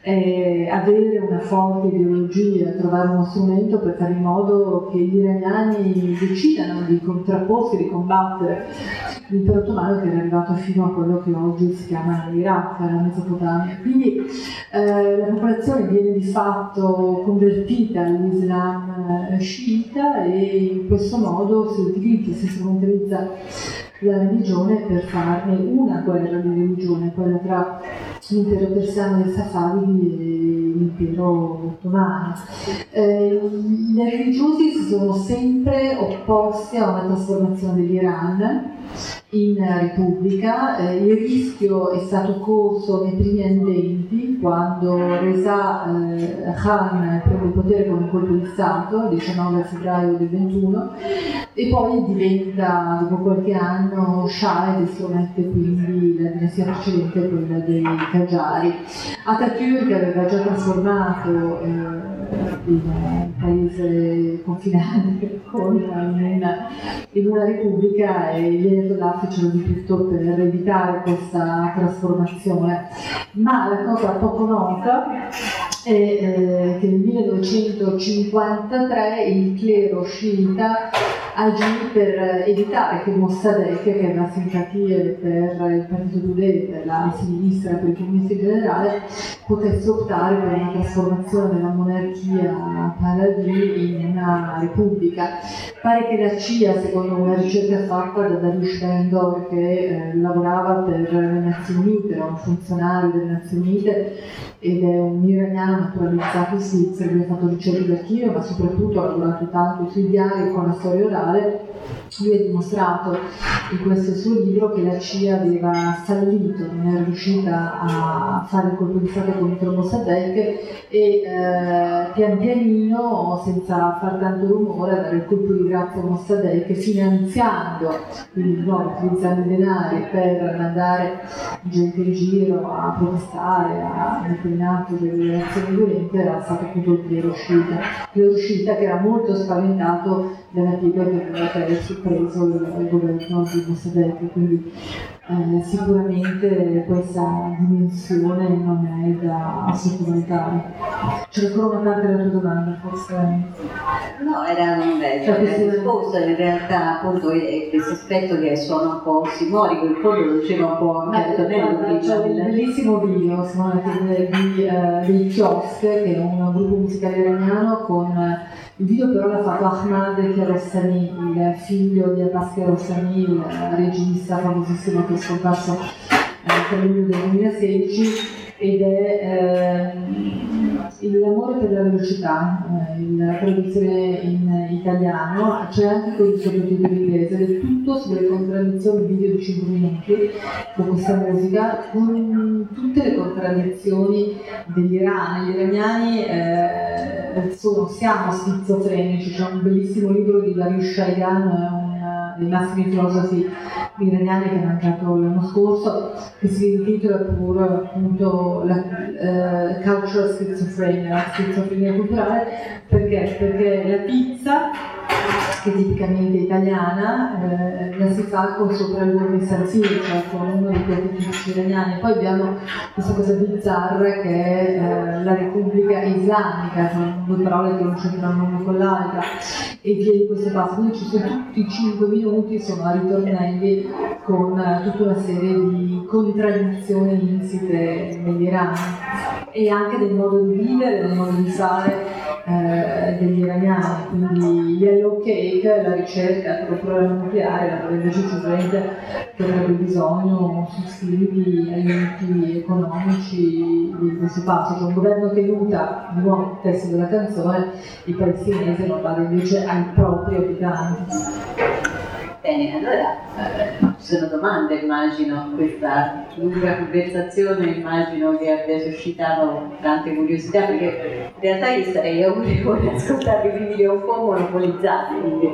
è avere una forte ideologia, trovare uno strumento per fare in modo che gli iraniani decidano di contrapporsi, di combattere l'impero ottomano, che era arrivato fino a quello che oggi si chiama l'Iraq, la Mesopotamia. Quindi eh, la popolazione viene di fatto convertita all'Islam eh, sciita e in questo modo si utilizza, si strumentalizza la religione per farne una guerra di religione, quella tra l'impero persiano dei Safavidi e l'impero ottomano. Eh, I religiosi si sono sempre opposti a una trasformazione dell'Iran in repubblica. Eh, il rischio è stato corso nei primi anni venti, quando Reza eh, Khan prende il potere con un colpo di Stato, il diciannove febbraio del ventuno, e poi diventa, dopo qualche anno, Shah, ed estromette quindi la dinastia precedente, quella dei Qajar. Atatürk aveva già trasformato eh, il paese confinante con una, in una repubblica, e gli ayatollah fecero di tutto per evitare questa trasformazione. Ma la cosa poco nota è eh, che nel millenovecentocinquantatré il clero sciita agì per evitare che Mossadegh, che aveva simpatie per il partito Tudeh, per la sinistra, per i comunisti in generale, potesse optare per una trasformazione della monarchia Pahlavi in una repubblica. Pare che la C I A, secondo una ricerca fatta da Dariush Bayandor, che eh, lavorava per le Nazioni Unite, era un funzionario delle Nazioni Unite ed è un iraniano naturalizzato in Svizzera, lui ha fatto ricerche d'archivio, ma soprattutto ha lavorato tanto sui diari con la storia orale. Lui ha dimostrato in questo suo libro che la C I A aveva fallito, non era riuscita a fare il colpo di Stato contro Mossadegh e eh, pian pianino, senza far tanto rumore, a dare il colpo di grazia a Mossadegh, finanziando, quindi no, utilizzando i denari per mandare gente in giro a protestare, a mettere in atto delle azioni violente. Era stato appunto il clero sciita, clero sciita che era molto spaventato dalla piega che aveva preso preso il governo di Mossadegh, quindi eh, sicuramente questa dimensione non è da sottovalutare. C'è ancora una parte della tua domanda, forse? No, era una risposta, in realtà appunto è questo aspetto che suona un po' simorico, in fondo lo diceva un po' anche Antonello. C'è un bellissimo video di, uh, dei Kiosk, che è un gruppo musicale iraniano, con uh, il video però l'ha fatto Ahmad Kiarostami, il figlio di Abbas Kiarostami, il regista famosissimo che è scomparso nel luglio del duemilasedici, ed è eh, l'amore per la velocità, eh, la traduzione in italiano, c'è anche con il sottotitolo in inglese, ed è tutto sulle contraddizioni, video di cinque minuti con questa musica, con tutte le contraddizioni dell'Iran. Gli iraniani eh, sono, siamo schizofrenici. C'è un bellissimo libro di Dariush Shayan, dei massimi filosofi iraniani, che è mancato l'anno scorso, che si intitola pure appunto la uh, cultural schizophrenia, la schizofrenia culturale. Perché? Perché la pizza, che è tipicamente italiana, eh, la si fa con sopra il burro di salsiccia, cioè con uno dei piatti tipici iraniani. Poi abbiamo questa cosa bizzarra che è eh, la Repubblica Islamica, sono due parole che non c'entrano l'una con l'altra, e via di questo passo. Quindi ci sono tutti i cinque minuti, sono a ritornelli con eh, tutta una serie di contraddizioni insite nell'Iran, e anche del modo di vivere, del modo di fare eh, degli iraniani, quindi Yellow Cake, la ricerca per il programma nucleare, la invece sicuramente che avrebbe bisogno sussidi, aiuti economici di questo passo. C'è un governo che aiuta, di nuovo il testo della canzone, i palestinesi non vada invece ai propri abitanti. Bene, allora eh, ci sono domande, immagino, questa lunga conversazione immagino che abbia suscitato tante curiosità, perché in realtà io starei autorevole ad ascoltarvi, quindi li ho un po' monopolizzati, quindi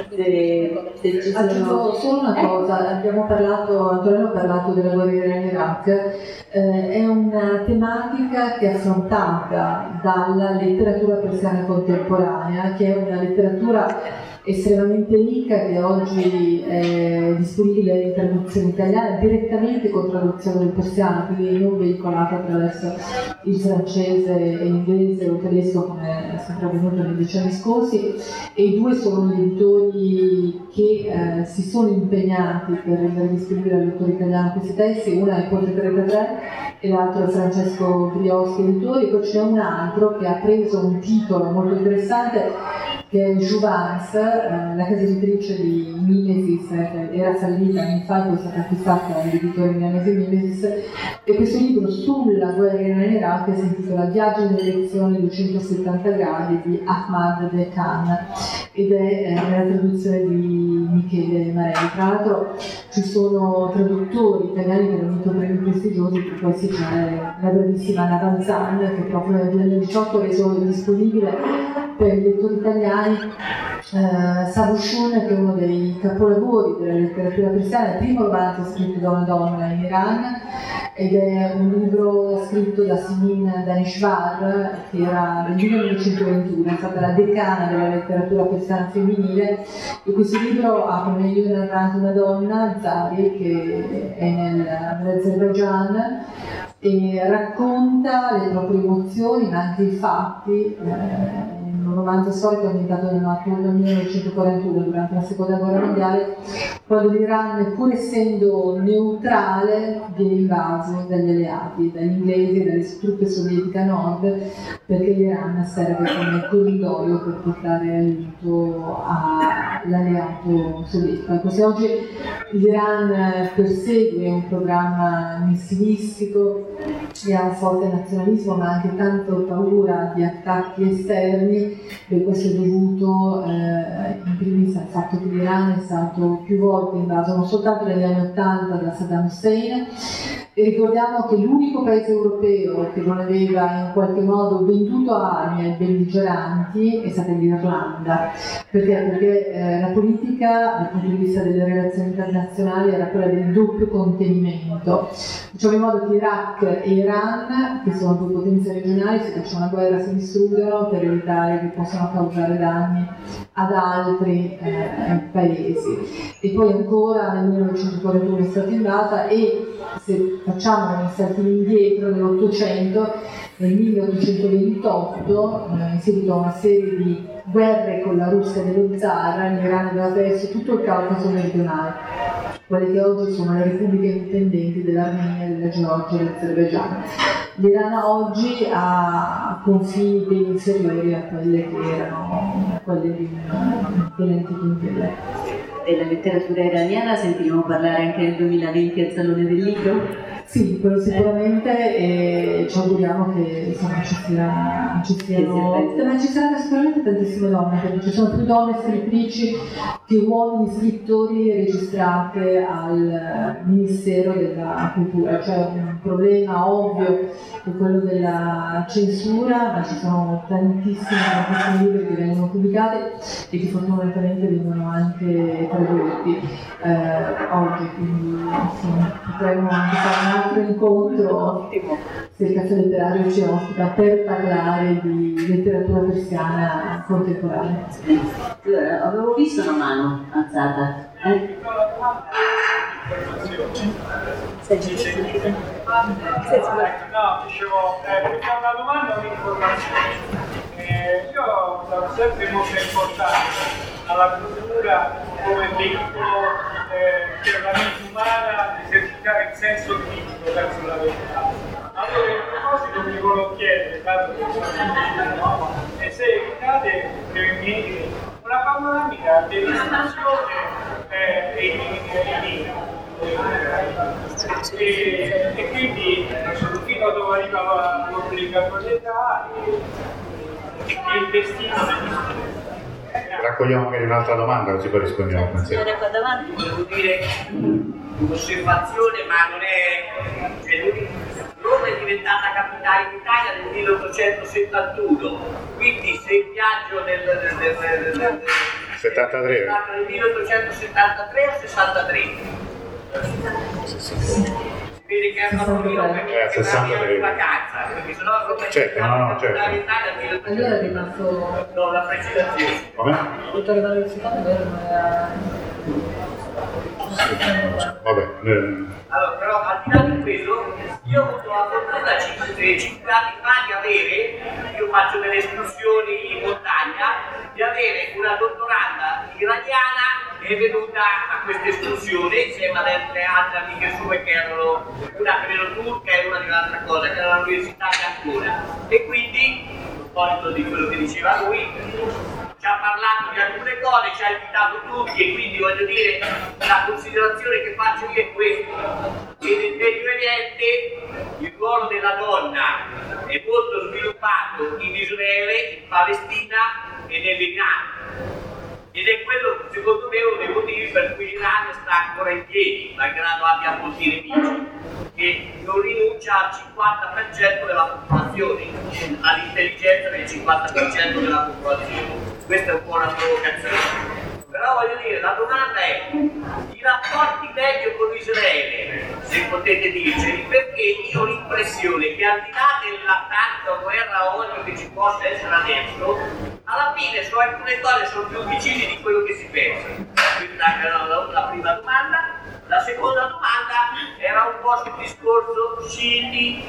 se, se ci sono... Aggiungo solo una cosa, eh. abbiamo parlato, Antonello ha parlato della guerra in Iraq, eh, è una tematica che è affrontata dalla letteratura persiana contemporanea, che è una letteratura estremamente ricca, che oggi è disponibile in traduzione italiana direttamente con traduzione del persiano, quindi non veicolata attraverso il francese e l'inglese o il tedesco come è sempre avvenuto nei decenni scorsi, e i due sono gli editori che eh, si sono impegnati per rendere disponibile al lettore italiano questi testi. Una è Ponte trentatré e l'altro è Francesco Brioschi editori, poi c'è un altro che ha preso un titolo molto interessante che è Jouvence, eh, la casa editrice di Mimesis, eh, che era fallita anni fa e poi è stata acquistata dall'editore milanese Mimesis, e questo libro sulla guerra in Iraq si intitola Viaggio in direzione duecentosettanta gradi di Ahmad Khan, ed è eh, nella traduzione di Michele Marelli. Tra l'altro ci sono traduttori italiani che hanno vinto premi prestigiosi, per poi c'è la bravissima Anna Vanzan, che proprio nel duemiladiciotto ha reso disponibile per i lettori italiani eh, Savushun, che è uno dei capolavori della letteratura persiana, il primo romanzo scritto da una donna in Iran, ed è un libro scritto da Simin Daneshvar, che era del millenovecentoventuno, è stata la decana della letteratura persiana femminile, e questo libro ha come meglio narrato una donna, Zari, che è nel, nell'Azerbaigian, e racconta le proprie emozioni ma anche i fatti, eh, un romanzo storico ambientato nel millenovecentoquarantuno durante la seconda guerra mondiale, quando l'Iran, pur essendo neutrale, viene invaso dagli alleati, dagli inglesi e dalle truppe sovietiche a nord, perché l'Iran serve come corridoio per portare aiuto all'alleato sovietico. Ecco, se oggi l'Iran persegue un programma missilistico e ha un forte nazionalismo ma anche tanto paura di attacchi esterni, e questo è dovuto eh, in primis al fatto che l'Iran è stato più volte invaso, non soltanto negli anni Ottanta da Saddam Hussein, e ricordiamo che l'unico paese europeo che non aveva in qualche modo venduto armi ai belligeranti è stata l'Irlanda. Perché? Perché eh, la politica dal punto di vista delle relazioni internazionali era quella del doppio contenimento, facciamo in modo che Iraq e Iran, che sono due potenze regionali, se facciano una guerra si distruggano per evitare che possano causare danni ad altri eh, paesi. E poi ancora nel millenovecentoquarantuno è stata invasa, e se facciamo un saltino indietro nell'Ottocento, nel milleottocentoventotto, eh, in seguito a una serie di guerre con la Russia dello zar, l'Iran aveva perso tutto il Caucaso meridionale, quelle che oggi sono le repubbliche indipendenti dell'Armenia, della Georgia e dell'Azerbaigian. L'Iran oggi ha confini ben inferiori a quelle che erano quelle di dell'antico impero. Della letteratura iraniana sentiremo parlare anche nel duemilaventi al Salone del Libro? Sì, quello sicuramente, e ci auguriamo che insomma, ci, sia, ci siano, ma ci saranno sicuramente tantissime donne, perché ci sono più donne scrittrici che uomini scrittori registrate al Ministero della Cultura. C'è un problema ovvio che è quello della censura, ma ci sono tantissimi, tantissimi libri che vengono pubblicati e che fortunatamente vengono anche tradotti eh, oggi, quindi insomma, potremmo anche fare un altro incontro, se il Caffè Letterario ci ospita, per parlare di letteratura persiana contemporanea. Allora, avevo visto una mano alzata. Eh? No, dicevo, eh, questa è una domanda o un'informazione. Eh, io do sempre molta importanza alla cultura come veicolo eh, per la mente umana di esercitare il senso critico verso la verità. Allora, proposito vi volevo chiedere, dato che sono e se evitate brevemente una panoramica dell'istruzione eh, e, e, e, e quindi fino a dove arriva la l'obbligatorietà e, e il destino dell'istruzione. Raccogliamo magari un'altra domanda così poi rispondiamo al pensiero. Devo dire un'osservazione, ma non è. Cioè, Roma è diventata capitale d'Italia nel milleottocentosettantuno, quindi se il viaggio del, del, del, del, del settantatré è stato nel milleottocentosettantatré o sessantatré? Si vede che è un pochino perché eh, sessantatré in vacanza, perché sennò Roma è certo, no, no, certo. capitale d'Italia nel Allora è milleottocentosettantatré. rimasto. No, la precisazione. Come? Dottore dell'università è vero, ma era. Vabbè. Eh. Allora, però al di là di questo, io ho avuto la fortuna cinque anni fa di avere, io faccio delle escursioni in montagna, di avere una dottoranda iraniana che è venuta a questa escursione insieme ad altre amiche sue che erano una credo turca e una di un'altra cosa, che era all'università di Ancona. E quindi, a proposito di quello che diceva lui, ci ha parlato di alcune cose, ci ha invitato tutti e quindi voglio dire, la considerazione che faccio io è questa, che nel Medio Oriente il ruolo della donna è molto sviluppato in Israele, in Palestina e nell'Iran. Ed è quello, secondo me, uno dei motivi per cui l'Iran sta ancora in piedi, malgrado abbia molti nemici, che non rinuncia al cinquanta per cento della popolazione, all'intelligenza del cinquanta per cento della popolazione. Questa è un po' una provocazione. Però voglio dire, la domanda è, i rapporti meglio con Israele, se potete dirceli, perché io ho l'impressione che al di là della tanta guerra o odio che ci possa essere adesso, alla fine su alcune cose sono più vicini di quello che si pensa. Questa era la, la prima domanda. La seconda domanda era un po' sul discorso sciiti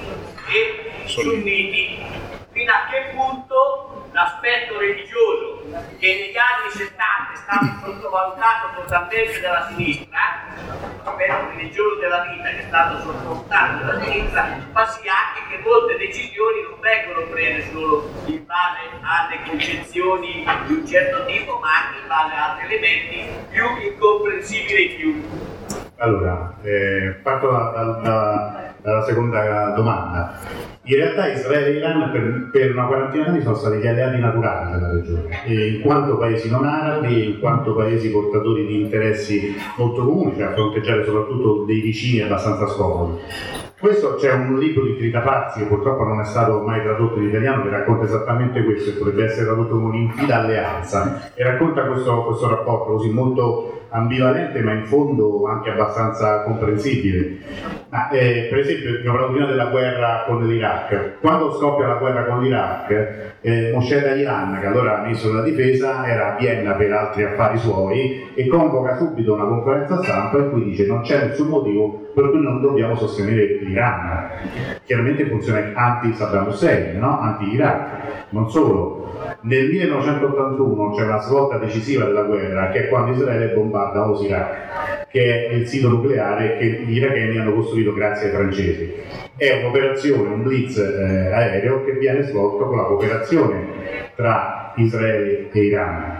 e sunniti. Fino a che punto l'aspetto religioso, che negli anni settanta è stato sottovalutato totalmente dalla sinistra, l'aspetto religioso della vita che è stato sottovalutato dalla sinistra, fa sì anche che molte decisioni non vengono prese solo in base alle concezioni di un certo tipo, ma anche in base ad altri elementi più incomprensibili e più. Allora, eh, parto da, da, da, dalla seconda domanda. In realtà Israele e Iran per, per una quarantina di anni sono stati gli alleati naturali della regione, e in quanto paesi non arabi, in quanto paesi portatori di interessi molto comuni, cioè a fronteggiare soprattutto dei vicini abbastanza scomodi. Questo c'è un libro di Trita Parsi che purtroppo non è stato mai tradotto in italiano, che racconta esattamente questo e potrebbe essere tradotto come un'infida alleanza, e racconta questo, questo rapporto così molto ambivalente ma in fondo anche abbastanza comprensibile. Ma, eh, per esempio, abbiamo parlato prima della guerra con l'Iraq. Quando scoppia la guerra con l'Iraq, eh, Moshe Dayan, che allora era ministro della difesa, era a Vienna per altri affari suoi e convoca subito una conferenza stampa in cui dice non c'è nessun motivo per cui non dobbiamo sostenere l'Iran. Chiaramente funzione anti-Saddam Hussein, no? Anti-Iraq. Non solo. Nel millenovecentottantuno c'è una svolta decisiva della guerra, che è quando Israele bombarda Osirak, che è il sito nucleare che gli iracheni hanno costruito grazie ai francesi. È un'operazione, un blitz eh, aereo che viene svolto con la cooperazione tra Israele e Iran.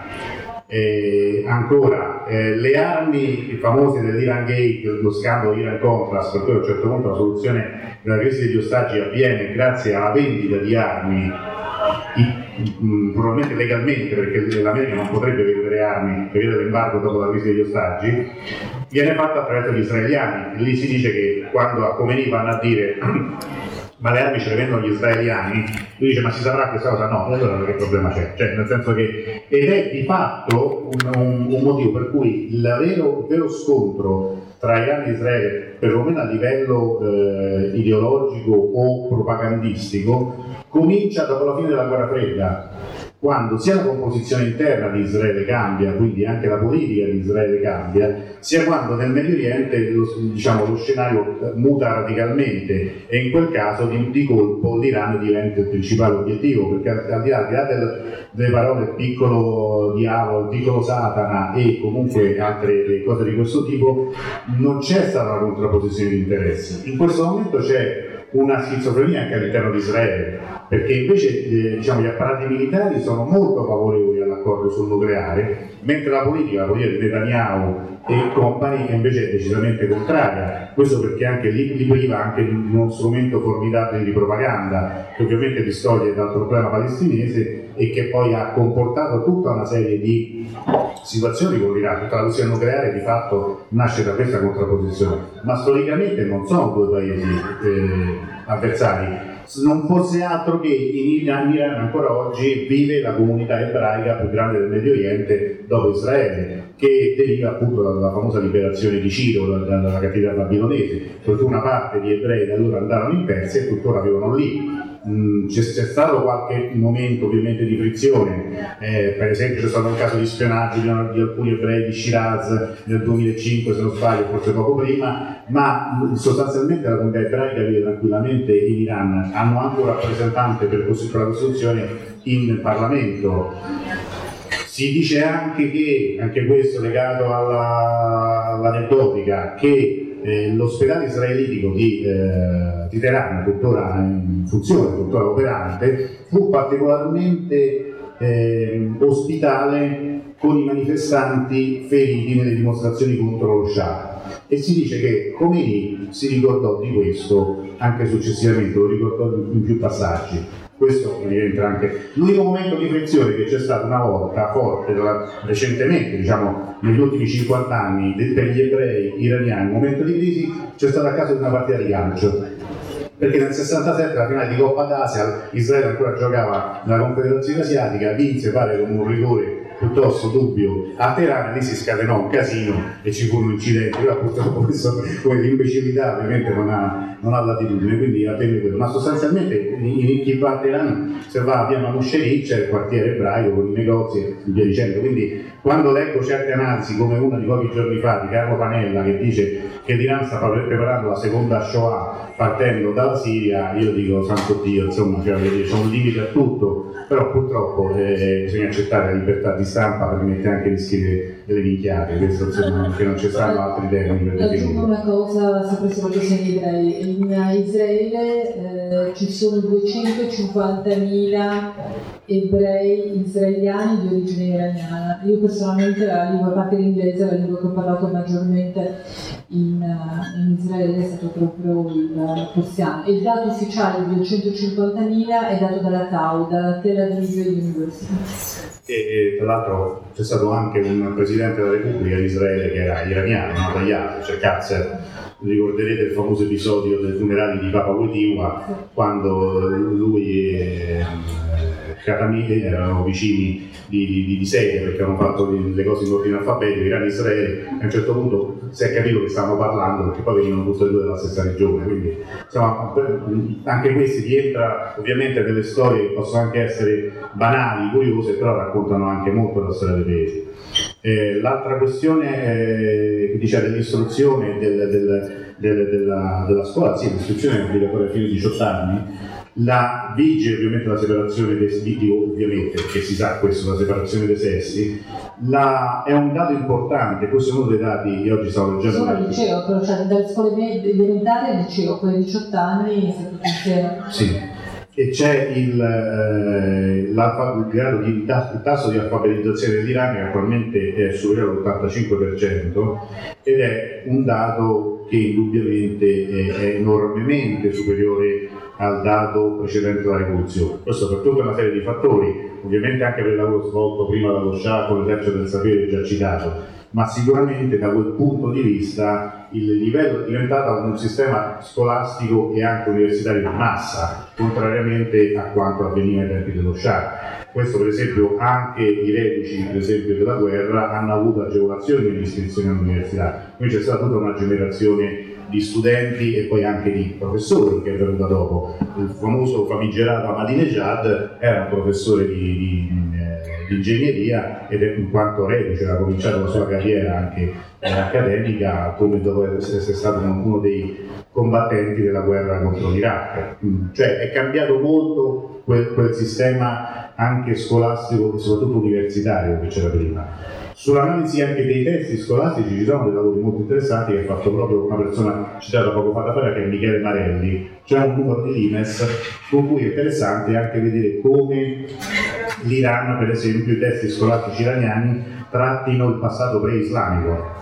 E ancora, eh, le armi famose dell'Iran Gate, lo scandalo Iran-Contras, per cui a un certo punto la soluzione della crisi degli ostaggi avviene grazie alla vendita di armi, I, mh, probabilmente legalmente, perché l'America non potrebbe vendere armi per via dell'embargo dopo la crisi degli ostaggi, viene fatta attraverso gli israeliani. E lì si dice che quando a Khomeini vanno a dire ma le armi ce le vendono gli israeliani, lui dice ma si saprà questa cosa? No, e allora che problema c'è? Cioè, nel senso che, ed è di fatto un, un, un motivo per cui il vero, il vero scontro tra Iran e Israele, perlomeno a livello eh, ideologico o propagandistico, comincia dopo la fine della guerra fredda, quando sia la composizione interna di Israele cambia, quindi anche la politica di Israele cambia, sia quando nel Medio Oriente lo, diciamo, lo scenario muta radicalmente, e in quel caso di, di colpo l'Iran diventa il principale obiettivo, perché al di là, al di là del, delle parole piccolo diavolo, piccolo Satana e comunque altre cose di questo tipo, non c'è stata una contrapposizione di interessi. In questo momento c'è una schizofrenia anche all'interno di Israele, perché invece eh, diciamo, gli apparati militari sono molto favorevoli all'accordo sul nucleare, mentre la politica, la politica di Netanyahu e compagni che invece è decisamente contraria. Questo perché anche lì li priva anche di uno strumento formidabile di propaganda, che ovviamente distoglie dal problema palestinese e che poi ha comportato tutta una serie di situazioni con l'Iran. Tutta la questione nucleare di fatto nasce da questa contrapposizione, ma storicamente non sono due paesi eh, avversari. Non fosse altro che in Iran, in Iran ancora oggi vive la comunità ebraica più grande del Medio Oriente dopo Israele, che deriva appunto dalla famosa liberazione di Ciro dalla, dalla catena babilonese, perché una parte di ebrei da allora andarono in Persia e tuttora vivono lì. Mm, c'è, c'è stato qualche momento ovviamente di frizione, eh, per esempio c'è stato un caso di spionaggio di, di alcuni ebrei di Shiraz nel duemilacinque, se non sbaglio, forse poco prima, ma sostanzialmente la comunità ebraica vive tranquillamente in Iran. Hanno anche un rappresentante per, per la Costituzione in Parlamento. Si dice anche che, anche questo legato alla, all'aneddotica, che Eh, l'ospedale israelitico di, eh, di Teheran, tuttora in funzione, tuttora operante, fu particolarmente eh, ospitale con i manifestanti feriti nelle dimostrazioni contro lo Shah, e si dice che Khomeini si ricordò di questo anche successivamente, lo ricordò in più passaggi. Questo diventa anche l'unico momento di frizione che c'è stato una volta forte, recentemente, diciamo negli ultimi cinquanta anni, per gli ebrei iraniani, un momento di crisi, c'è stato a caso di una partita di calcio. Perché nel sessantasette, la finale di Coppa d'Asia, Israele ancora giocava nella Confederazione Asiatica, vinse, pare, con un rigore piuttosto dubbio a Teheran, lì si scatenò un casino e ci furono incidenti, però purtroppo questo, come l'imbecillità ovviamente non ha, non ha latitudine, quindi avvenne quello. Ma sostanzialmente in chi va a Teheran si va a via Mamusheri, c'è il quartiere ebraico con i negozi e via dicendo. Quindi quando leggo certe analisi, come una di pochi giorni fa di Carlo Panella, che dice che l'Iran sta preparando la seconda Shoah partendo dalla Siria, io dico santo Dio, insomma, cioè, c'è un limite a tutto, però purtroppo eh, bisogna accettare la libertà di stampa, permette anche di scrivere delle minchiate, questo insomma, perché non ci saranno altri termini per definire. Aggiungo una cosa, sempre se voglio sia gli ebrei. In Israele eh, ci sono duecentocinquantamila ebrei israeliani di origine iraniana. Io personalmente la lingua, a parte l'inglese, la lingua che ho parlato maggiormente in, in Israele è stato proprio il persiano. Il dato ufficiale di duecentocinquantamila è dato dalla T A U, dalla Tel Aviv University. E, e tra l'altro c'è stato anche un presidente della Repubblica di Israele che era iraniano, no? Tagliato, cioè Katzer. Ricorderete il famoso episodio dei funerali di Papa Wojtyła, quando lui e Khatami erano vicini di, di, di sedia perché hanno fatto le cose in ordine alfabetico, Iran e Israele. A un certo punto si è capito che stavano parlando perché poi venivano tutte e due dalla stessa regione, quindi insomma anche questi rientra ovviamente delle storie che possono anche essere banali, curiose, però raccontano anche molto la storia dei paesi. Eh, l'altra questione eh, che dice dell'istruzione del, del, del, della, della scuola, sì, l'istruzione è obbligatoria fino ai diciotto anni, la vige ovviamente la separazione dei sessi, ovviamente perché si sa questo, la separazione dei sessi, la, è un dato importante, questo è uno dei dati che oggi stavo leggendo. Solo al liceo, però, cioè dalle scuole elementari al liceo, con i diciotto anni si tutto insieme. Sì. E c'è il, eh, il, grado di, il tasso di alfabetizzazione dell'Iran che attualmente è superiore all'ottantacinque per cento ed è un dato che indubbiamente è, è enormemente superiore al dato precedente alla rivoluzione. Questo per tutta una serie di fattori, ovviamente anche per il lavoro svolto prima dallo Shah con l'esercito del sapere già citato, ma sicuramente da quel punto di vista il livello è diventato un sistema scolastico e anche universitario di massa, contrariamente a quanto avveniva ai tempi dello Shah. Questo per esempio anche i reduci per esempio della guerra hanno avuto agevolazioni nell'iscrizione all'università, quindi c'è stata tutta una generazione di studenti e poi anche di professori che è venuta dopo. Il famoso famigerato Ahmadinejad era un professore di, di, di ingegneria ed è, in quanto reduce, ha cominciato la sua carriera anche eh, accademica come dopo essere stato uno dei combattenti della guerra contro l'Iraq. Cioè è cambiato molto quel, quel sistema anche scolastico e soprattutto universitario che c'era prima. Sull'analisi anche dei testi scolastici ci sono dei lavori molto interessanti che ha fatto proprio una persona citata poco fa da fare, che è Michele Marelli. C'è un numero di Limes con cui è interessante anche vedere come l'Iran, per esempio, i testi scolastici iraniani trattino il passato pre-islamico,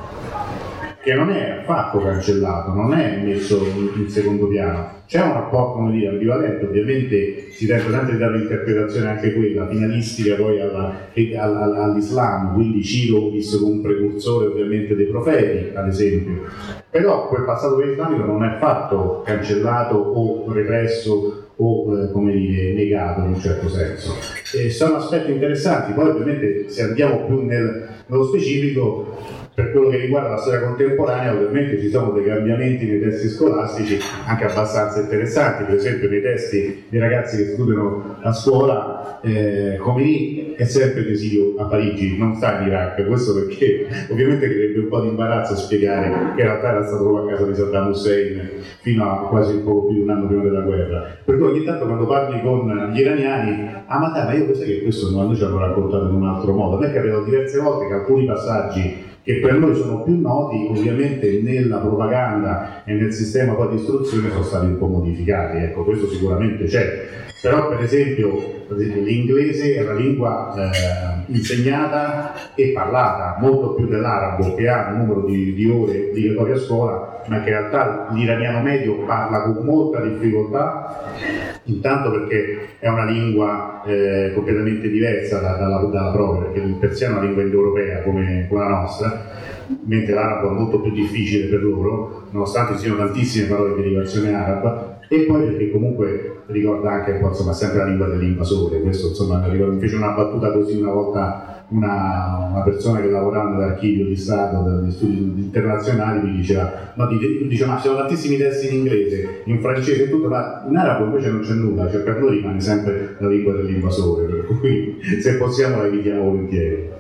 che non è affatto cancellato, non è messo in secondo piano. C'è un rapporto, come dire, ambivalente, ovviamente si tenta sempre di dare un'interpretazione anche quella, finalistica poi alla, alla, all'Islam, quindi Ciro visto come un precursore ovviamente dei profeti, ad esempio. Però quel passato pre-islamico non è affatto cancellato o represso o eh, come dire, negato in un certo senso. E sono aspetti interessanti, poi ovviamente se andiamo più nel, nello specifico, per quello che riguarda la storia contemporanea, ovviamente ci sono dei cambiamenti nei testi scolastici anche abbastanza interessanti. Per esempio nei testi dei ragazzi che studiano a scuola, eh, Khomeini è sempre in esilio a Parigi, non sta in Iraq, questo perché ovviamente creerebbe un po' di imbarazzo a spiegare che in realtà era stato proprio a casa di Saddam Hussein fino a quasi un po' più di un anno prima della guerra. Per cui ogni tanto quando parli con gli iraniani, ah ma dai, ma io lo sai che questo noi ci hanno raccontato in un altro modo. A me è capitato diverse volte che alcuni passaggi che per noi sono più noti, ovviamente nella propaganda e nel sistema poi di istruzione sono stati un po' modificati, ecco, questo sicuramente c'è. Però per esempio, per esempio l'inglese è una lingua eh, insegnata e parlata, molto più dell'arabo, che ha un numero di, di ore obbligatorie a scuola, ma che in realtà l'iraniano medio parla con molta difficoltà, intanto perché è una lingua eh, completamente diversa da, dalla, dalla propria, perché il persiano è una lingua indoeuropea come, come la nostra, mentre l'arabo è molto più difficile per loro, nonostante ci siano tantissime parole di derivazione araba, e poi perché comunque ricorda anche un po', insomma, sempre la lingua dell'invasore. Questo, insomma, mi fece una battuta così una volta una, una persona che lavorava nell'archivio di Stato degli studi internazionali mi diceva, no, dice, ma ci sono tantissimi testi in inglese, in francese e tutto, ma in arabo invece non c'è nulla, cioè per noi rimane sempre la lingua dell'invasore, per cui se possiamo la evitiamo volentieri.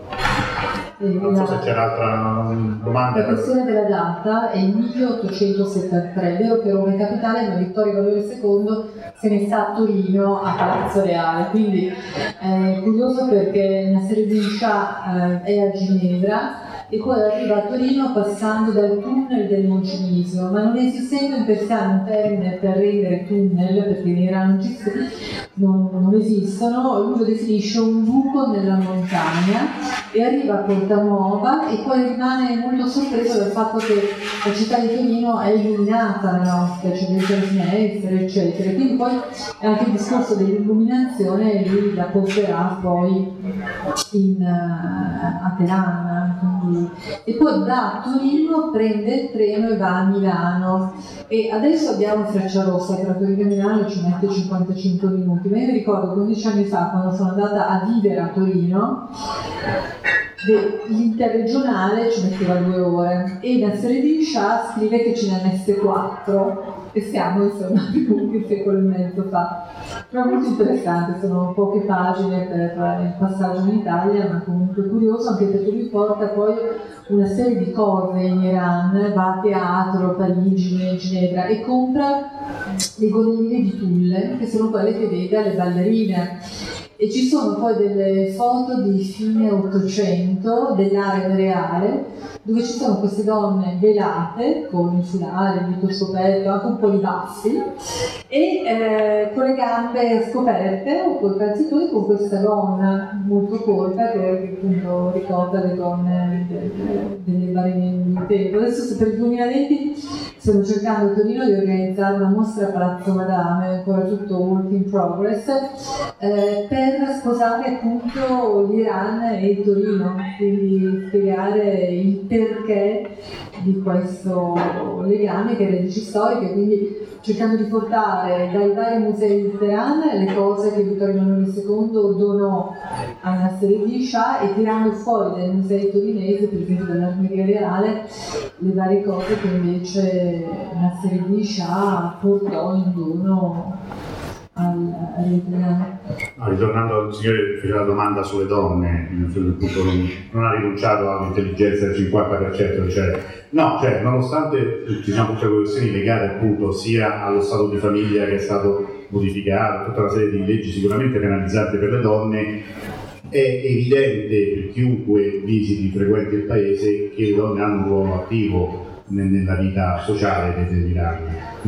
Non so se c'era altra domanda. La questione della data è il milleottocentosettantatré, è vero che Roma è capitale, ma Vittorio Emanuele secondo se ne sta a Torino a Palazzo Reale, quindi è curioso perché Nassereddin Shah eh, è a Ginevra e poi arriva a Torino passando dal tunnel del Moncenisio, ma non esistendo in persiano un termine per rendere tunnel, perché in Iran non, ci, non, non esistono, lui lo definisce un buco nella montagna e arriva a Porta Nuova e poi rimane molto sorpreso dal fatto che la città di Torino è illuminata la notte, c'è delle finestre eccetera, quindi poi anche il discorso dell'illuminazione lui la porterà poi in, uh, a Teheran. Quindi. E poi da Torino prende il treno e va a Milano e adesso abbiamo Frecciarossa che da Torino a Milano ci mette cinquantacinque minuti, ma io mi ricordo che undici anni fa quando sono andata a vivere a Torino l'interregionale ci metteva due ore e Nassereddin Shah scrive che ce ne messe quattro e siamo insomma un secolo e mezzo fa, però molto interessante, sono poche pagine per il passaggio in Italia, ma comunque curioso anche perché lui porta poi una serie di cose in Iran, va a teatro, Parigi, Ginevra e compra le gonnelline di tulle che sono quelle che vede alle ballerine. E ci sono poi delle foto di fine Ottocento dell'area reale dove ci sono queste donne velate con il foulard, il dito scoperto, anche un po' di baffi e eh, con le gambe scoperte o con i calzettoni, con questa donna molto colta che appunto ricorda le donne delle, delle barine di tempo. Adesso per il duemilaventi stiamo cercando a Torino di organizzare una mostra a Palazzo Madame, ancora tutto work in progress, eh, per sposare appunto l'Iran e il Torino, quindi spiegare il perché di questo legame che è radici storiche, quindi cercando di portare dai vari musei di Teheran le cose che Vittorio Emanuele secondo donò a Nassereddin Shah e tirando fuori dai musei torinesi, per esempio dall'Armeria Reale, le varie cose che invece Nassereddin Shah portò in dono al Iran. No, ritornando al signore che fece la domanda sulle donne, non, non ha rinunciato all'intelligenza del cinquanta per cento, cioè, no, cioè, nonostante ci siano tutte le questioni legate appunto sia allo stato di famiglia che è stato modificato, tutta una serie di leggi sicuramente penalizzanti per le donne. È evidente per chiunque visiti, frequenti il paese, che le donne hanno un ruolo attivo nella vita sociale dell'Iran.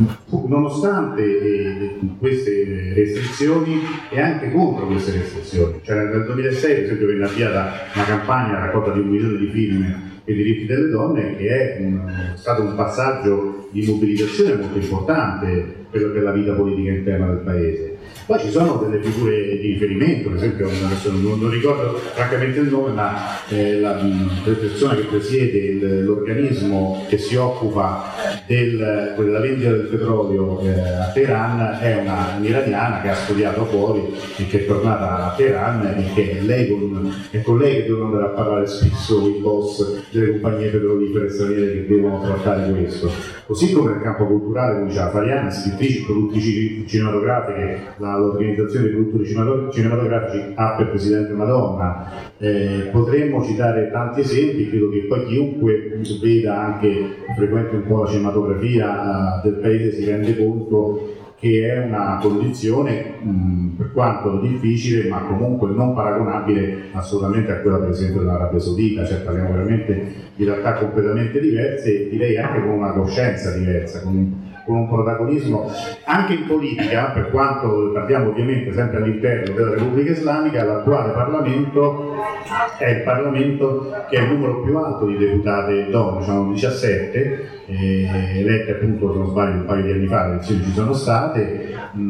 Nonostante eh, queste restrizioni e anche contro queste restrizioni, cioè nel duemilasei per esempio venne avviata una campagna a raccolta di un milione di firme per i diritti delle donne, che è un, stato un passaggio di mobilitazione molto importante per, per la vita politica interna del paese. Poi ci sono delle figure di riferimento, per esempio non, non ricordo francamente il nome, ma eh, la, la persona che presiede l'organismo che si occupa del, della vendita del petrolio eh, a Teheran è una un'iraniana che ha studiato fuori e che è tornata a Teheran, e che lei con, è con lei che devono andare a parlare spesso i boss delle compagnie petrolifere straniere che devono trattare questo. Così come nel campo culturale, come diceva Fariana, scrittrici, produttrici cinematografiche, la, l'organizzazione dei produttori cinematografici ha per presidente una donna. Eh, potremmo citare tanti esempi, credo che poi chiunque veda anche, frequente un po' la cinematografia uh, del paese, si rende conto che è una condizione mh, per quanto difficile, ma comunque non paragonabile assolutamente a quella per esempio dell'Arabia Saudita. Cioè parliamo veramente di realtà completamente diverse, direi anche con una coscienza diversa, con, con un protagonismo anche in politica, per quanto parliamo ovviamente sempre all'interno della Repubblica Islamica. L'attuale Parlamento è il Parlamento che è il numero più alto di deputate donne, sono diciassette, eh, elette appunto, se non sbaglio, un paio di anni fa, le elezioni ci sono state.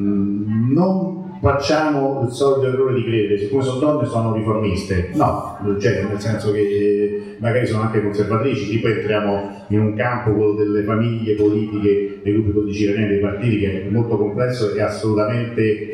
Mm, non facciamo il solito errore di credere, siccome sono donne sono riformiste, no, cioè, nel senso che magari sono anche conservatrici. Qui poi entriamo in un campo, quello delle famiglie politiche, dei gruppi politici iraniani, dei partiti, che è molto complesso e assolutamente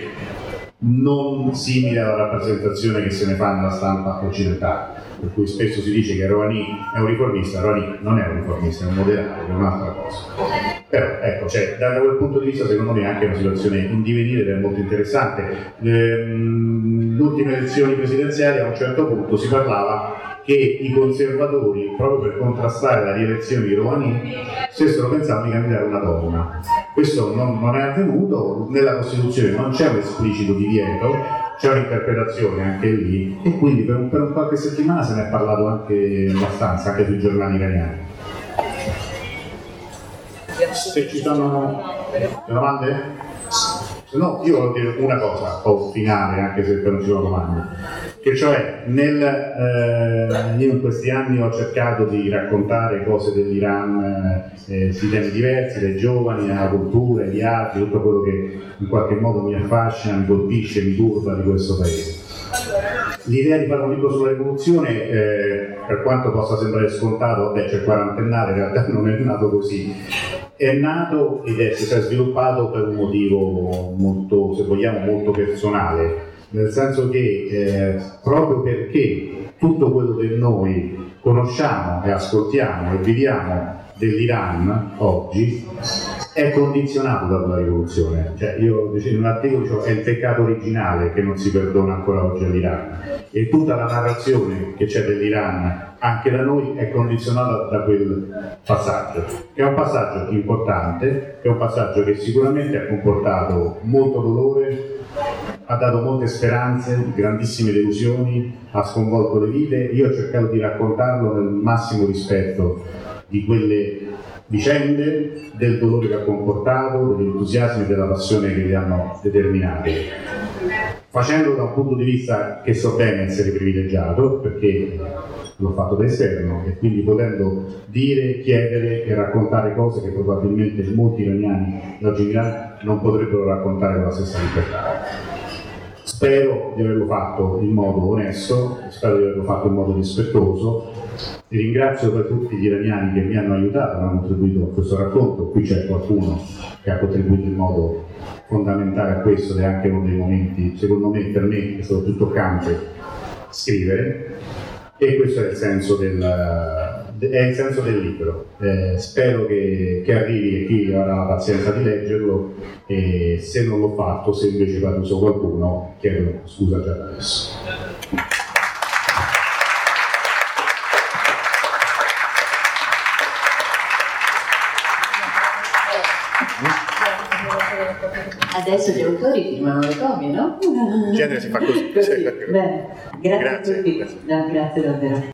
non simile alla rappresentazione che se ne fa nella stampa occidentale, per cui spesso si dice che Rouhani è un riformista. Rouhani non è un riformista, è un moderato, è un'altra cosa. Però ecco, cioè, da quel punto di vista secondo me è anche una situazione in divenire ed è molto interessante. Ehm, le ultime elezioni presidenziali, a un certo punto si parlava che i conservatori, proprio per contrastare la rielezione di Rouhani, stessero pensando di candidare una donna. Questo non, non è avvenuto, nella Costituzione non c'è un esplicito divieto, c'è un'interpretazione anche lì, e quindi per, un, per un qualche settimana se ne è parlato anche abbastanza, anche sui giornali iraniani. Se ci sono domande? Se no, io voglio dire una cosa, o finale, anche se non ci sono domande, che cioè nel, eh, io in questi anni ho cercato di raccontare cose dell'Iran eh, su temi diversi, dai giovani alla cultura, ai viaggi, tutto quello che in qualche modo mi affascina, mi colpisce, mi turba di questo paese. L'idea di fare un libro sulla rivoluzione, eh, per quanto possa sembrare scontato, vabbè, c'è quarantennale, in realtà non è nato così. È nato ed è, si è sviluppato per un motivo molto, se vogliamo, molto personale, nel senso che eh, proprio perché tutto quello che noi conosciamo e ascoltiamo e viviamo dell'Iran oggi è condizionato dalla rivoluzione. Cioè, io in un articolo dicevo, è il peccato originale che non si perdona ancora oggi all'Iran, e tutta la narrazione che c'è dell'Iran anche da noi è condizionata da quel passaggio, che è un passaggio importante, che è un passaggio che sicuramente ha comportato molto dolore, ha dato molte speranze, grandissime delusioni, ha sconvolto le vite. Io ho cercato di raccontarlo nel massimo rispetto di quelle vicende, del dolore che ha comportato, degli entusiasmi e della passione che li hanno determinati, facendolo da un punto di vista che so bene essere privilegiato, perché l'ho fatto da esterno, e quindi potendo dire, chiedere e raccontare cose che probabilmente molti iraniani oggi in Iran non potrebbero raccontare con la stessa libertà. Spero di averlo fatto in modo onesto, spero di averlo fatto in modo rispettoso. Vi ringrazio per tutti gli iraniani che mi hanno aiutato, hanno contribuito a questo racconto. Qui c'è qualcuno che ha contribuito in modo fondamentale a questo, ed è anche uno dei momenti, secondo me, per me è stato più toccante scrivere, e questo è il senso del, è il senso del libro. Eh, spero che, che arrivi, e chi avrà la pazienza di leggerlo, e se non l'ho fatto, se invece vado su qualcuno, chiedo scusa già da adesso. Adesso gli autori firmano le copie, no? In genere si fa così. Così, bene. Grazie, Grazie. a tutti. No, grazie davvero.